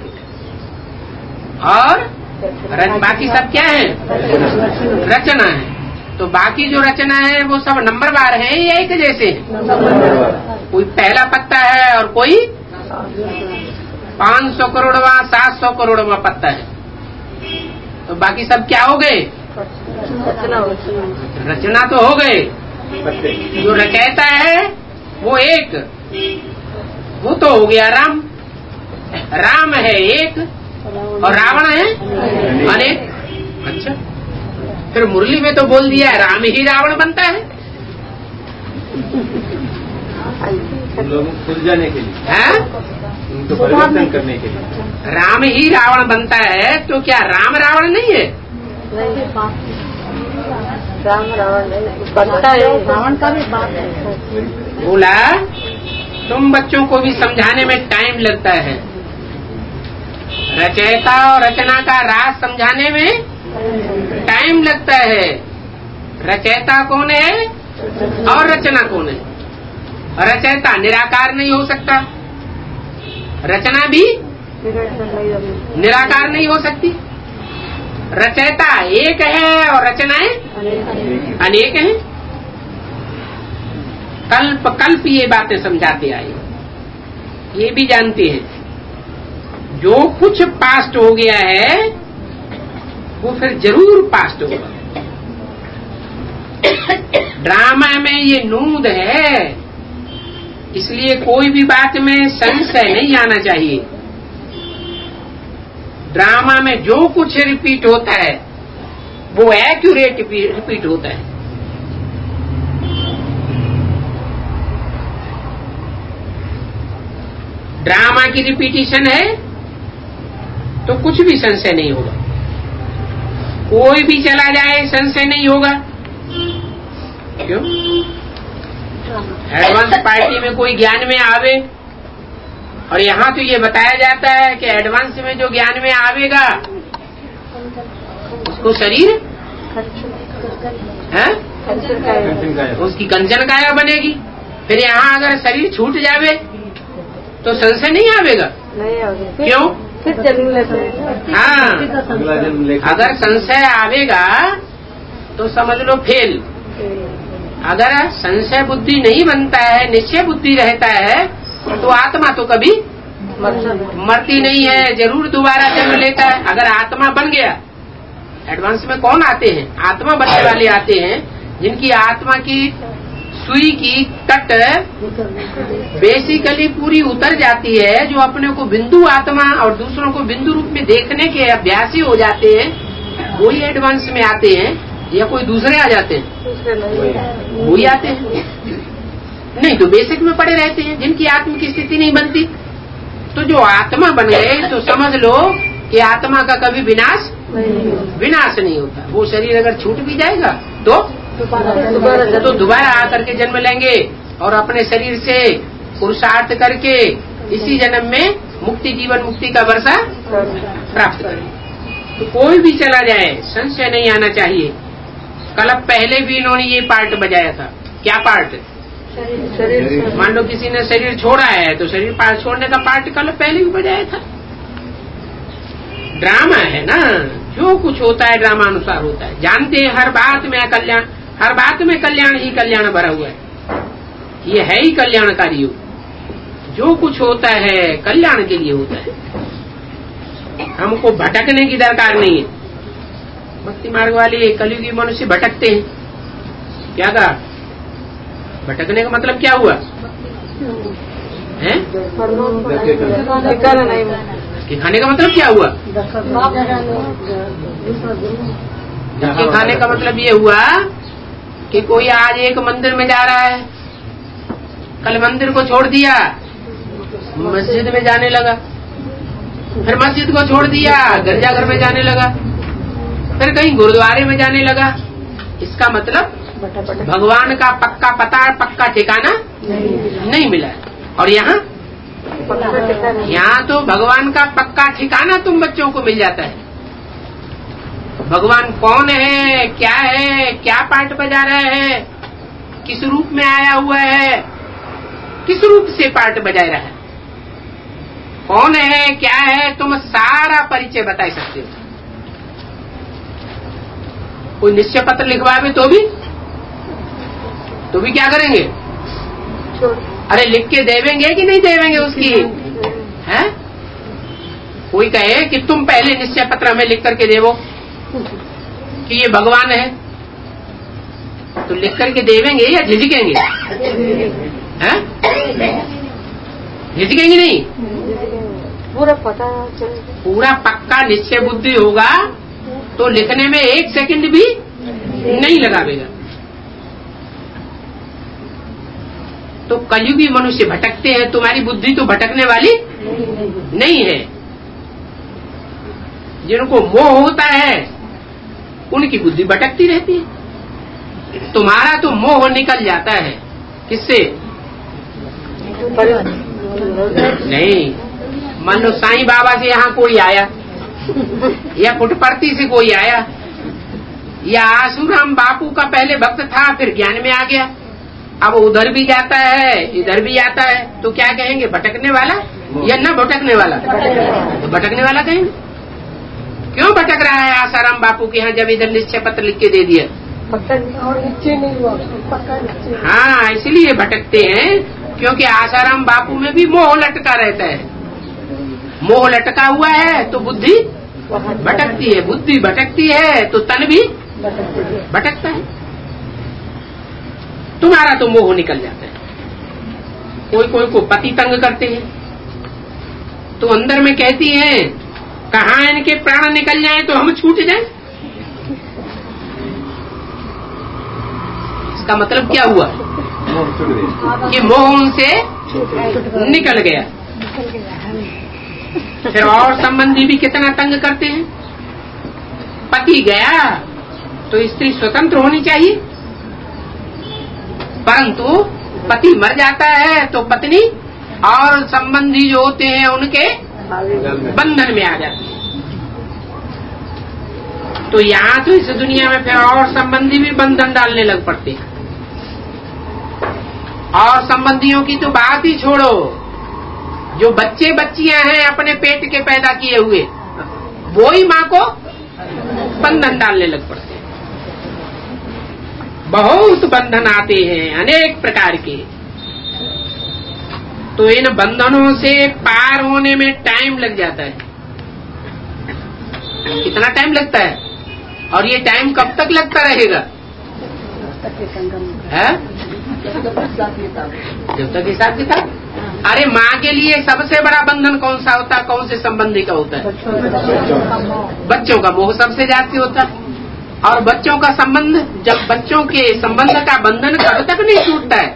और बाकी सब क्या है? रचना है। तो बाकी जो रचना है वो सब नंबरवार है या एक जैसे? कोई पहला पत्ता है और कोई पाँच सौ करोड़वा सात सौ करोड़वा पत्ता है। तो बाकी सब क्या हो गए? रचना तो हो गए। जो रचयिता है वो एक, वो तो हो गया राम। राम है एक और रावण है अनेक। अच्छा, फिर मुरली में तो बोल दिया राम ही रावण बनता है। लोगों को खुल जाने के लिए, हैं? उनको परिवर्तन करने के लिए राम ही रावण बनता है। तो क्या राम रावण नहीं है? राम रावण बनता है, रावण का भी बात है। बोला तुम बच्चों को भी समझाने में टाइम लगता है। रचयिता और रचना का राज समझाने में टाइम लगता है। रचयिता कौन है और रचना कौन है? रचयिता निराकार नहीं हो सकता, रचना भी निराकार नहीं हो सकती। रचयिता एक है और रचनाएं अनेक हैं। कल्प कल्प ये बातें समझाते आए, ये भी जानते हैं जो कुछ पास्ट हो गया है वो फिर जरूर पास्ट होगा। ड्रामा में ये नूद है, इसलिए कोई भी बात में संशय नहीं आना चाहिए। ड्रामा में जो कुछ रिपीट होता है वो एक्यूरेट रिपीट होता है। ड्रामा की रिपीटिशन है तो कुछ भी संशय नहीं होगा, कोई भी चला जाए संशय नहीं होगा। क्यों? एडवांस पार्टी में कोई ज्ञान में आवे, और यहाँ तो ये बताया जाता है कि एडवांस में जो ज्ञान में आवेगा उसको शरीर है उसकी कंचन काया बनेगी। फिर यहाँ अगर शरीर छूट जावे तो संशय नहीं आवेगा। क्यों? हाँ, अगर संशय आवेगा तो समझ लो फेल। अगर संशय बुद्धि नहीं बनता है, निश्चय बुद्धि रहता है, तो आत्मा तो कभी मरती नहीं है, जरूर दोबारा जन्म लेता है। अगर आत्मा बन गया, एडवांस में कौन आते हैं? आत्मा बनने वाले आते हैं जिनकी आत्मा की सुई की कट बेसिकली पूरी उतर जाती है, जो अपने को बिंदु आत्मा और दूसरों को बिंदु रूप में देखने के अभ्यासी हो जाते हैं, वही एडवांस में आते हैं। या कोई दूसरे आ जाते हैं? वही आते हैं। नहीं तो बेसिक में पड़े रहते हैं जिनकी आत्मा की स्थिति नहीं बनती। तो जो आत्मा बन गए तो समझ लो कि आत्मा का कभी विनाश विनाश नहीं होता। वो शरीर अगर छूट भी जाएगा तो तो दोबारा आकर के जन्म लेंगे और अपने शरीर से पुरुषार्थ करके इसी जन्म में मुक्ति, जीवन मुक्ति का वर्षा प्राप्त करेंगे। तो कोई भी चला जाए संशय नहीं आना चाहिए। कल पहले भी इन्होंने ये पार्ट बजाया था। क्या पार्ट? मान लो किसी ने शरीर छोड़ा है तो शरीर पार्ट छोड़ने का पार्ट कल पहले भी बजाया था। ड्रामा है ना, जो कुछ होता है ड्रामा अनुसार होता है। जानते हैं हर बात में कल्याण, हर बात में कल्याण ही कल्याण भरा हुआ है। ये है ही कल्याणकारी योग। जो कुछ होता है कल्याण के लिए होता है। हमको भटकने की दरकार नहीं है। भक्ति मार्ग वाले कलयुगी मनुष्य भटकते हैं। क्या कहा? भटकने का मतलब क्या हुआ है? कि खाने का मतलब क्या हुआ? धक्के खाने का मतलब ये हुआ कि कोई आज एक मंदिर में जा रहा है, कल मंदिर को छोड़ दिया, मस्जिद में जाने लगा, फिर मस्जिद को छोड़ दिया, गिरजाघर में जाने लगा, फिर कहीं गुरुद्वारे में जाने लगा। इसका मतलब भगवान का पक्का पता, पक्का ठिकाना नहीं मिला। और यहाँ यहाँ तो भगवान का पक्का ठिकाना तुम बच्चों को मिल जाता है। भगवान कौन है, क्या है, क्या पार्ट बजा रहा है, किस रूप में आया हुआ है, किस रूप से पार्ट बजा रहा है, कौन है, क्या है, तुम सारा परिचय बता सकते हो। कोई निश्चय पत्र लिखवावे तो भी तो भी क्या करेंगे? अरे लिख के देवेंगे कि नहीं देवेंगे उसकी? है? कोई कहे कि तुम पहले निश्चय पत्र हमें लिख करके देवो कि ये भगवान है, तो लिख करके देवेंगे या झिझकेंगे? हैं? झिझकेंगे नहीं? पूरा पता पूरा पक्का निश्चय बुद्धि होगा तो लिखने में एक सेकंड भी नहीं लगावेगा। तो कलयुगी मनुष्य भटकते हैं, तुम्हारी बुद्धि तो भटकने वाली नहीं है। जिनको मोह होता है उनकी बुद्धि भटकती रहती है। तुम्हारा तो मोह निकल जाता है। किससे? नहीं, मान लो साईं बाबा से यहाँ कोई आया, या पुटपर्ती से कोई आया, या आसूराम बापू का पहले भक्त था फिर ज्ञान में आ गया, अब उधर भी जाता है इधर भी आता है, तो क्या कहेंगे? भटकने वाला या न भटकने वाला? तो भटकने वाला कहेंगे। क्यों भटक रहा है आसाराम बापू के यहाँ जब इधर निश्चय पत्र लिख के दे दिया? और निश्चय नहीं हुआ, पक्का निश्चय। हाँ, इसलिए भटकते हैं क्योंकि आसाराम बापू में भी मोह लटका रहता है। मोह लटका हुआ है तो बुद्धि भटकती है, बुद्धि भटकती है तो तन भी भटकता है। तुम्हारा तो मोह निकल जाता है। कोई कोई को पति तंग करते हैं तो अंदर में कहती है कहाँ इनके प्राण निकल जाए तो हम छूट जाए। इसका मतलब क्या हुआ कि मोह उनसे निकल गया। फिर और संबंधी भी कितना तंग करते हैं। पति गया तो स्त्री स्वतंत्र होनी चाहिए, परंतु पति मर जाता है तो पत्नी और संबंधी जो होते हैं उनके बंधन में आ जाती है। तो यहाँ तो इस दुनिया में फिर और संबंधी भी बंधन डालने लग पड़ते हैं। और संबंधियों की तो बात ही छोड़ो, जो बच्चे बच्चियां हैं अपने पेट के पैदा किए हुए, वो ही माँ को बंधन डालने लग पड़ते हैं। बहुत बंधन आते हैं अनेक प्रकार के। तो इन बंधनों से पार होने में टाइम लग जाता है। कितना टाइम लगता है? और ये टाइम कब तक लगता रहेगा? है? जब तक हिसाब किताब। अरे माँ के लिए सबसे बड़ा बंधन कौन सा होता है? कौन से संबंधी का होता है? बच्चों का मोह सबसे ज्यादा होता है। और बच्चों का संबंध, जब बच्चों के संबंध का बंधन कब तक नहीं टूटता है?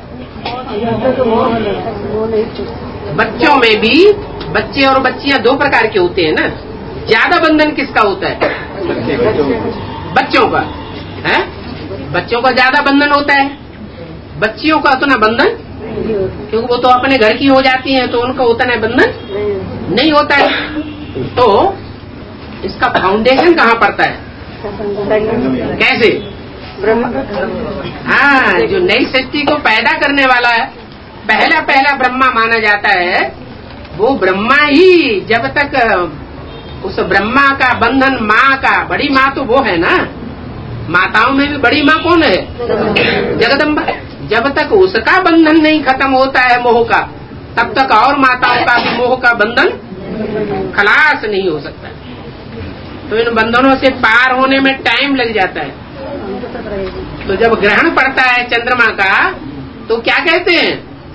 बच्चों में भी बच्चे और बच्चियां दो प्रकार के होते हैं ना। ज्यादा बंधन किसका होता है? बच्चों का है। बच्चों का ज्यादा बंधन होता है, बच्चियों का उतना बंधन, क्योंकि वो तो अपने घर की हो जाती हैं तो उनका उतना बंधन नहीं होता है। तो इसका फाउंडेशन कहाँ पड़ता है? कैसे? हाँ, जो नई सृष्टि को पैदा करने वाला है, पहला पहला ब्रह्मा माना जाता है, वो ब्रह्मा ही जब तक उस ब्रह्मा का बंधन माँ का, बड़ी माँ तो वो है ना, माताओं में भी बड़ी माँ कौन है? जगदम्बा। जब तक उसका बंधन नहीं खत्म होता है मोह का, तब तक और माताओं का भी मोह का बंधन खलास नहीं हो सकता। तो इन बंधनों से पार होने में टाइम लग जाता है। तो जब ग्रहण पड़ता है चंद्रमा का तो क्या कहते हैं?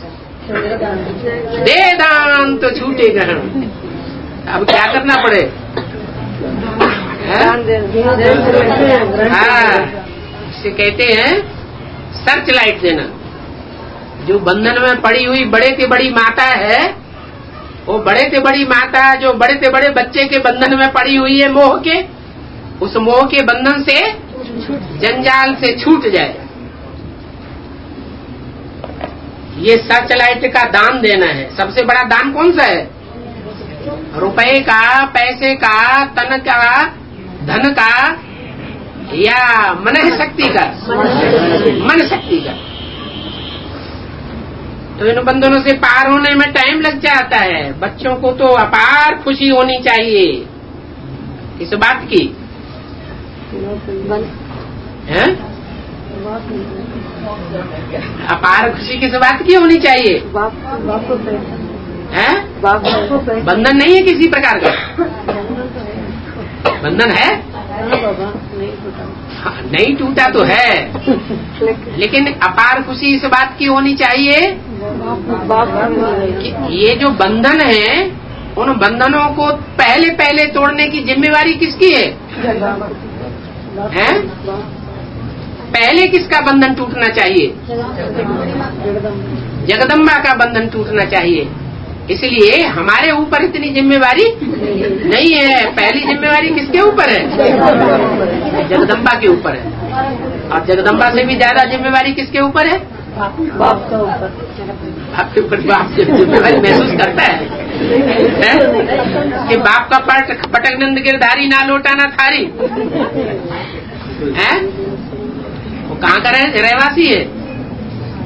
दे दान तो छूटे ग्रहण। अब क्या करना पड़े? हाँ, इसे कहते हैं सर्च लाइट देना। जो बंधन में पड़ी हुई बड़े से बड़ी माता है, वो बड़े से बड़ी माता जो बड़े से बड़े बच्चे के बंधन में पड़ी हुई है मोह के, उस मोह के बंधन से, जंजाल से छूट जाए, ये सर्च लाइट का दान देना है। सबसे बड़ा दान कौन सा है? रुपए का, पैसे का, तन का, धन का, या मन शक्ति का? मन शक्ति का। तो इन बंधनों से पार होने में टाइम लग जाता है। बच्चों को तो अपार खुशी होनी चाहिए इस बात की है? अपार खुशी किस बात की होनी चाहिए? है? बंधन नहीं है किसी प्रकार का? बंधन है? हाँ, नहीं टूटा तो है, लेकिन अपार खुशी इस बात की होनी चाहिए कि ये जो बंधन है, उन बंधनों को पहले पहले तोड़ने की जिम्मेवारी किसकी है? हैं? पहले किसका बंधन टूटना चाहिए? जगदम्बा का बंधन टूटना चाहिए। इसलिए हमारे ऊपर इतनी जिम्मेवारी नहीं है। पहली जिम्मेवारी किसके ऊपर है? जगदम्बा के ऊपर है। और जगदम्बा से भी ज्यादा जिम्मेवारी किसके ऊपर है? बाप के ऊपर। बाप के ऊपर बाप से जिम्मेवारी महसूस करता है, है? कि बाप का पट पटक नंद गिरधारी ना लौटाना थारी है। वो कहाँ का रहवासी है?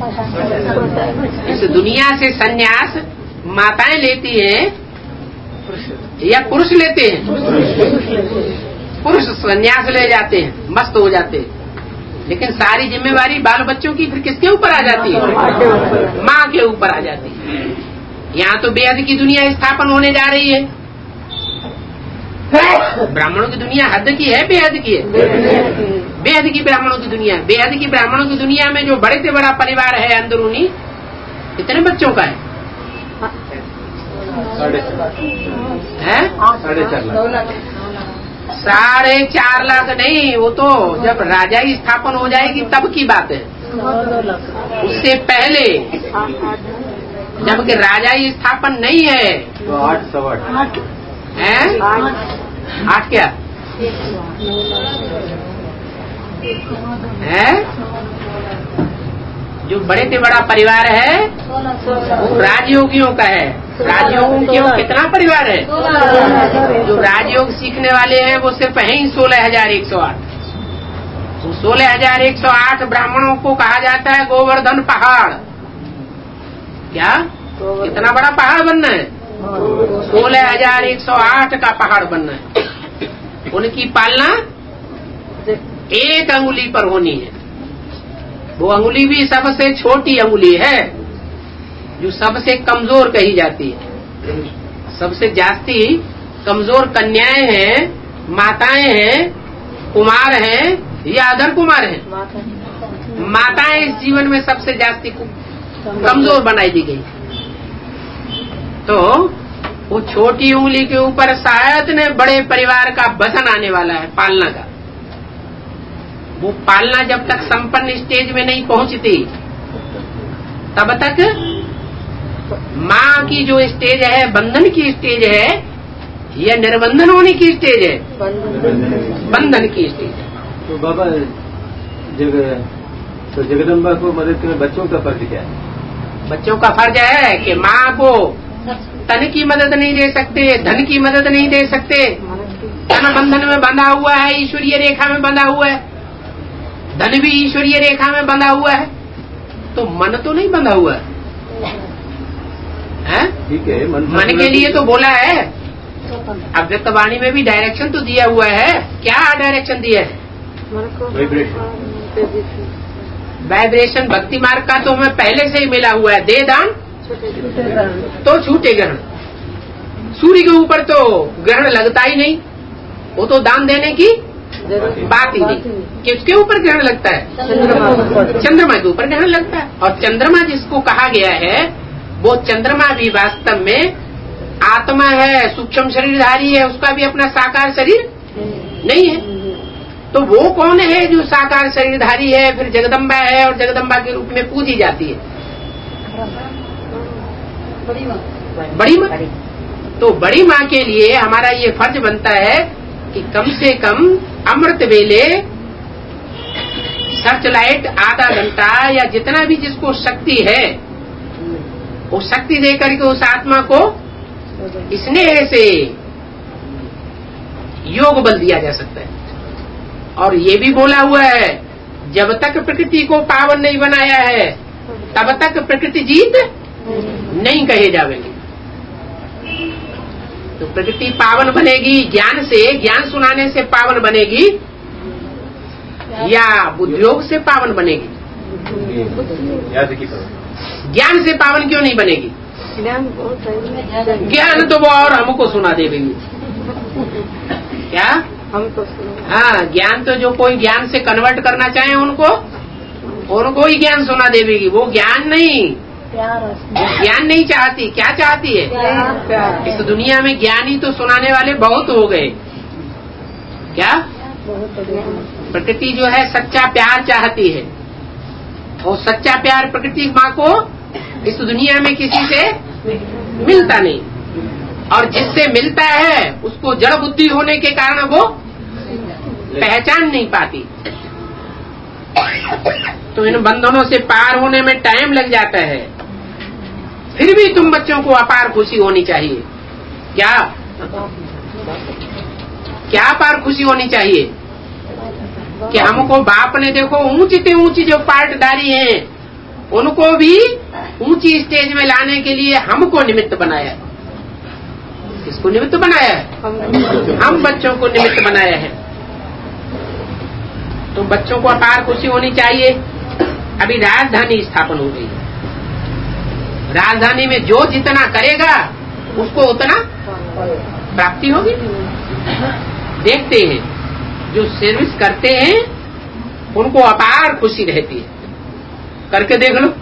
इस दुनिया से संन्यास माताएं लेती हैं या पुरुष लेते हैं? पुरुष संन्यास ले जाते हैं, मस्त हो जाते हैं। लेकिन सारी जिम्मेवारी बाल बच्चों की फिर किसके ऊपर आ जाती है? माँ के ऊपर आ जाती है। यहाँ तो बेहद की दुनिया स्थापन होने जा रही है। ब्राह्मणों की दुनिया हद की है, बेहद की है? बेहद की ब्राह्मणों की दुनिया। बेहद की ब्राह्मणों की दुनिया में जो बड़े से बड़ा परिवार है अंदरूनी, कितने बच्चों का है? साढ़े हैं? साढ़े चार लाख। साढ़े चार लाख नहीं, वो तो जब राजाई स्थापन हो जाएगी तब की बात है। उससे पहले जबकि राजाई स्थापन नहीं है तो आठ सवा आठ हैं? आठ क्या है? जो बड़े से बड़ा परिवार है वो राजयोगियों का है। राजयोगियों कितना परिवार है? जो राजयोग सीखने वाले हैं वो सिर्फ है ही सोलह हजार एक सौ आठ। सोलह हजार एक सौ आठ ब्राह्मणों को कहा जाता है गोवर्धन पहाड़। क्या कितना बड़ा पहाड़ बनना है? सोलह हजार एक सौ आठ का पहाड़ बनना है। उनकी पालना एक अंगुली पर होनी है। वो अंगुली भी सबसे छोटी अंगुली है, जो सबसे कमजोर कही जाती है। सबसे जास्ती कमजोर कन्याएं हैं, माताएं हैं, कुमार हैं या अदर कुमार हैं। माताएं इस जीवन में सबसे जास्ती कमजोर बनाई दी गई। तो वो छोटी उंगली के ऊपर शायद ने बड़े परिवार का वजन आने वाला है पालना का। वो पालना जब तक संपन्न स्टेज में नहीं पहुंचती तब तक माँ की जो स्टेज है बंधन की स्टेज है या निर्बंधन होने की स्टेज है? बंधन की स्टेज है। तो बाबा जग तो जगदम्बा को मदद करने बच्चों का फर्ज क्या है? बच्चों का फर्ज है कि माँ को तन की मदद नहीं दे सकते, धन की मदद नहीं दे सकते। तन बंधन में बंधा हुआ है, ईश्वरीय रेखा में बंधा हुआ है। धन भी ईश्वरीय रेखा में बंधा हुआ है, तो मन तो नहीं बंधा हुआ है। ठीक है, मन, मन के लिए तो बोला है। अव्यक्त वाणी में भी डायरेक्शन तो दिया हुआ है। क्या डायरेक्शन दिया है? वाइब्रेशन। भक्ति मार्ग का तो हमें पहले से ही मिला हुआ है। दे दान तो छूटे ग्रहण। सूर्य के ऊपर तो ग्रहण लगता ही नहीं, वो तो दान देने की बात ही नहीं। किसके ऊपर ग्रहण लगता है? चंद्रमा के ऊपर ग्रहण लगता है। और चंद्रमा जिसको कहा गया है वो चंद्रमा भी वास्तव में आत्मा है, सूक्ष्म शरीरधारी है। उसका भी अपना साकार शरीर नहीं है। तो वो कौन है जो साकार शरीरधारी है? फिर जगदम्बा है और जगदम्बा के रूप में पूजी जाती है। बड़ी माँ। तो बड़ी माँ के लिए हमारा ये फर्ज बनता है कि कम से कम अमृत वेले सर्च लाइट आधा घंटा या जितना भी जिसको शक्ति है वो शक्ति देकर के उस आत्मा को स्नेह से योग बल दिया जा सकता है। और ये भी बोला हुआ है जब तक प्रकृति को पावन नहीं बनाया है तब तक प्रकृति जीत नहीं कहे जावेंगे। तो प्रकृति पावन बनेगी ज्ञान से, ज्ञान सुनाने से पावन बनेगी या बुद्धियोग से पावन बनेगी? ज्ञान से पावन क्यों नहीं बनेगी? ज्ञान तो वो और हमको सुना देगी। क्या हमको? हाँ, ज्ञान तो जो कोई ज्ञान से कन्वर्ट करना चाहे उनको उनको ही ज्ञान सुना देगी। वो ज्ञान नहीं, ज्ञान नहीं चाहती। क्या चाहती है? इस दुनिया में ज्ञानी तो सुनाने वाले बहुत हो गए। क्या? प्रकृति जो है सच्चा प्यार चाहती है और सच्चा प्यार प्रकृति माँ को इस दुनिया में किसी से मिलता नहीं। और जिससे मिलता है उसको जड़ बुद्धि होने के कारण वो पहचान नहीं पाती। तो इन बंधनों से पार होने में टाइम लग जाता है। फिर भी तुम बच्चों को अपार खुशी होनी चाहिए। क्या क्या अपार खुशी होनी चाहिए कि हमको बाप ने देखो ऊंची से ऊंची जो पार्टदारी हैं उनको भी ऊंची स्टेज में लाने के लिए हमको निमित्त बनाया। किसको निमित्त बनाया है? हम बच्चों को निमित्त बनाया है। तो बच्चों को अपार खुशी होनी चाहिए। अभी राजधानी स्थापन हो गई है। राजधानी में जो जितना करेगा उसको उतना प्राप्ति होगी। देखते हैं जो सर्विस करते हैं उनको अपार खुशी रहती है। करके देख लो।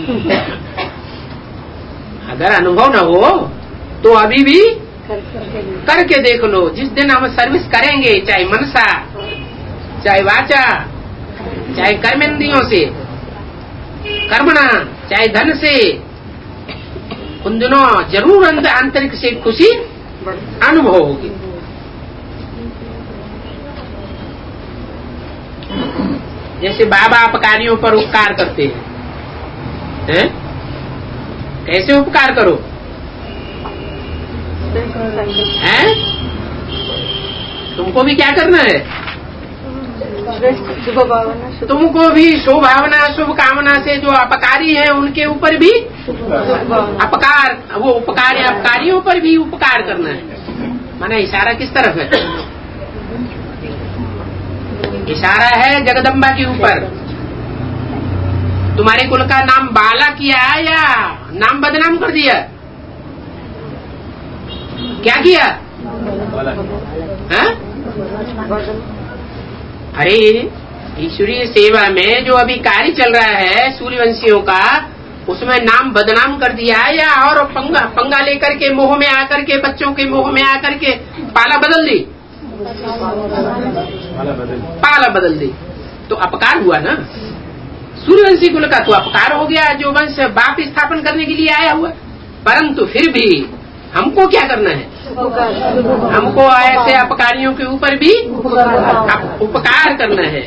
अगर अनुभव न हो तो अभी भी करके देख लो। जिस दिन हम सर्विस करेंगे, चाहे मनसा, चाहे वाचा, चाहे कर्मेंद्रियों से, कर्मणा, चाहे धन से, उन दिनों जरूर आंतरिक से खुशी अनुभव होगी। जैसे बाबा अपकारियों पर उपकार करते हैं, हैं? कैसे उपकार करो? हैं? तुमको भी क्या करना है? शुभ भावना, तुमको भी शुभ भावना, शुभ कामना से जो अपकारी है उनके ऊपर भी अपकार, वो उपकारी अपकारियों पर भी उपकार करना है। माना इशारा किस तरफ है? इशारा है जगदम्बा के ऊपर। तुम्हारे कुल का नाम बाला किया या नाम बदनाम कर दिया? क्या किया? है? अरे ईश्वरीय सेवा में जो अभी कार्य चल रहा है सूर्यवंशियों का, उसमें नाम बदनाम कर दिया या और पंगा पंगा लेकर के मोह में आकर के, बच्चों के मोह में आकर के पाला बदल दी, पाला बदल दी तो अपकार हुआ ना। सूर्यवंशी कुल का तो अपकार हो गया, जो वंश बाप स्थापन करने के लिए आया हुआ। परंतु फिर भी हमको क्या करना है? हमको ऐसे अपकारियों के ऊपर भी उपकार करना है।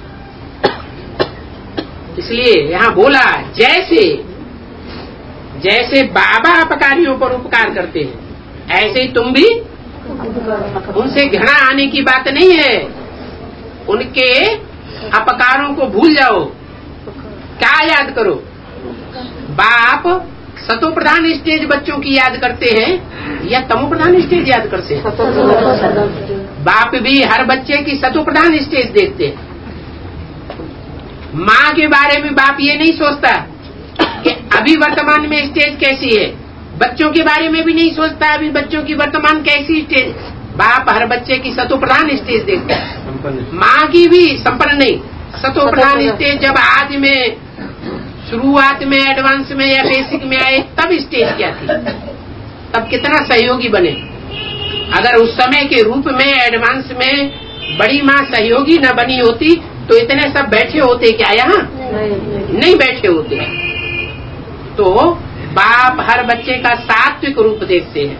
इसलिए यहाँ बोला जैसे जैसे बाबा अपकारियों पर उपकार करते हैं, ऐसे ही तुम भी। उनसे घृणा आने की बात नहीं है, उनके अपकारों को भूल जाओ। क्या याद करो? बाप सतो प्रधान स्टेज बच्चों की याद करते हैं या तमो प्रधान स्टेज याद करते हैं? बाप भी हर बच्चे की सतो प्रधान स्टेज देखते हैं। माँ के बारे में बाप ये नहीं सोचता कि अभी वर्तमान में स्टेज कैसी है। बच्चों के बारे में भी नहीं सोचता अभी बच्चों की वर्तमान कैसी स्टेज। बाप हर बच्चे की सतो प्रधान स्टेज देखता है। माँ की भी संपन्न नहीं, सतो प्रधान स्टेज जब आज में शुरुआत में, एडवांस में या बेसिक में आए तब स्टेज क्या थी, तब कितना सहयोगी बने। अगर उस समय के रूप में एडवांस में बड़ी माँ सहयोगी न बनी होती तो इतने सब बैठे होते क्या यहाँ? नहीं, नहीं बैठे होते। तो बाप हर बच्चे का सात्विक रूप देखते हैं।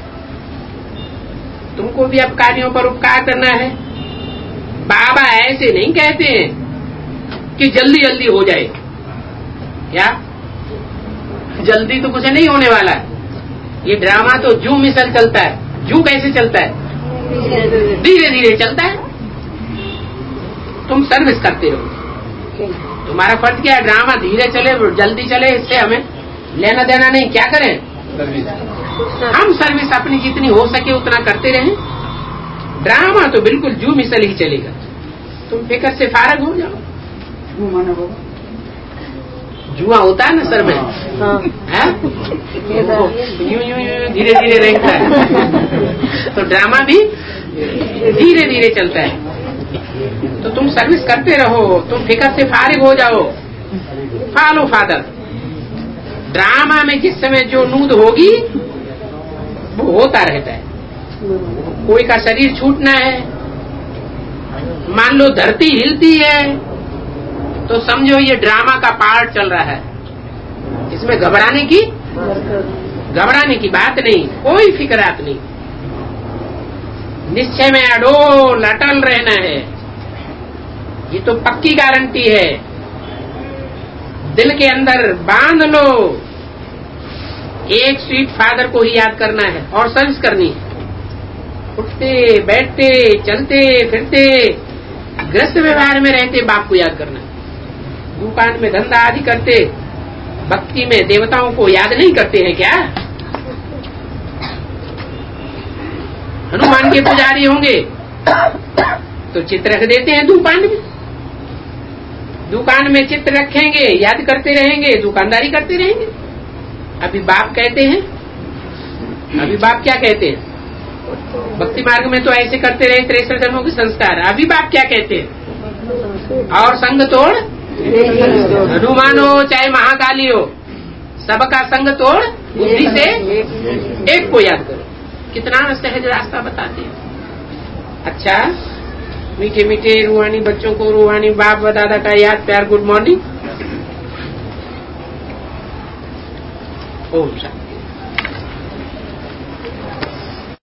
तुमको भी अपकारियों पर उपकार करना है। बाबा ऐसे नहीं कहते हैं कि जल्दी जल्दी हो जाए। क्या जल्दी तो कुछ नहीं होने वाला है। ये ड्रामा तो जू मिसल चलता है। जू कैसे चलता है? धीरे धीरे चलता है। तुम सर्विस करते रहो। तुम्हारा फर्ज क्या है? ड्रामा धीरे चले जल्दी चले, इससे हमें लेना देना नहीं। क्या करें? हम सर्विस अपनी जितनी हो सके उतना करते रहें। ड्रामा तो बिल्कुल जू मिसल ही चलेगा। तुम फिक्र से फारग हो जाओ। जुआ होता है ना सर में, यूं यूं यूं धीरे धीरे रहता है, तो ड्रामा भी धीरे धीरे चलता है। तो तुम सर्विस करते रहो, तुम फिक्र से फारिग हो जाओ। Follow father. ड्रामा में जिस समय जो नूद होगी वो होता रहता है। कोई का शरीर छूटना है, मान लो धरती हिलती है, तो समझो ये ड्रामा का पार्ट चल रहा है। इसमें घबराने की घबराने की बात नहीं, कोई फिक्रात नहीं। निश्चय में अडोल अटल रहना है। ये तो पक्की गारंटी है। दिल के अंदर बांध लो, एक स्वीट फादर को ही याद करना है और सर्विस करनी है। उठते बैठते चलते फिरते ग्रस्त व्यवहार में रहते बाप को याद करना है। दुकान में धंधा आदि करते, भक्ति में देवताओं को याद नहीं करते हैं क्या? हनुमान के पुजारी होंगे तो चित्र रख देते हैं दुकान में, दुकान में चित्र रखेंगे, याद करते रहेंगे, दुकानदारी करते रहेंगे। अभी बाप कहते हैं, अभी बाप क्या कहते हैं? भक्ति मार्ग में तो ऐसे करते रहे तिरसठ जन्मों के संस्कार। अभी बाप क्या कहते हैं? और संग तोड़ हनुमान हो चाहे महाकाली हो, सबका संग तोड़ बुद्धि से एक को याद करो। कितना सहज रास्ता बताते हैं। अच्छा, मीठे मीठे रूहानी बच्चों को रूहानी बाप व दादा का याद प्यार, गुड मॉर्निंग, ओम शांति।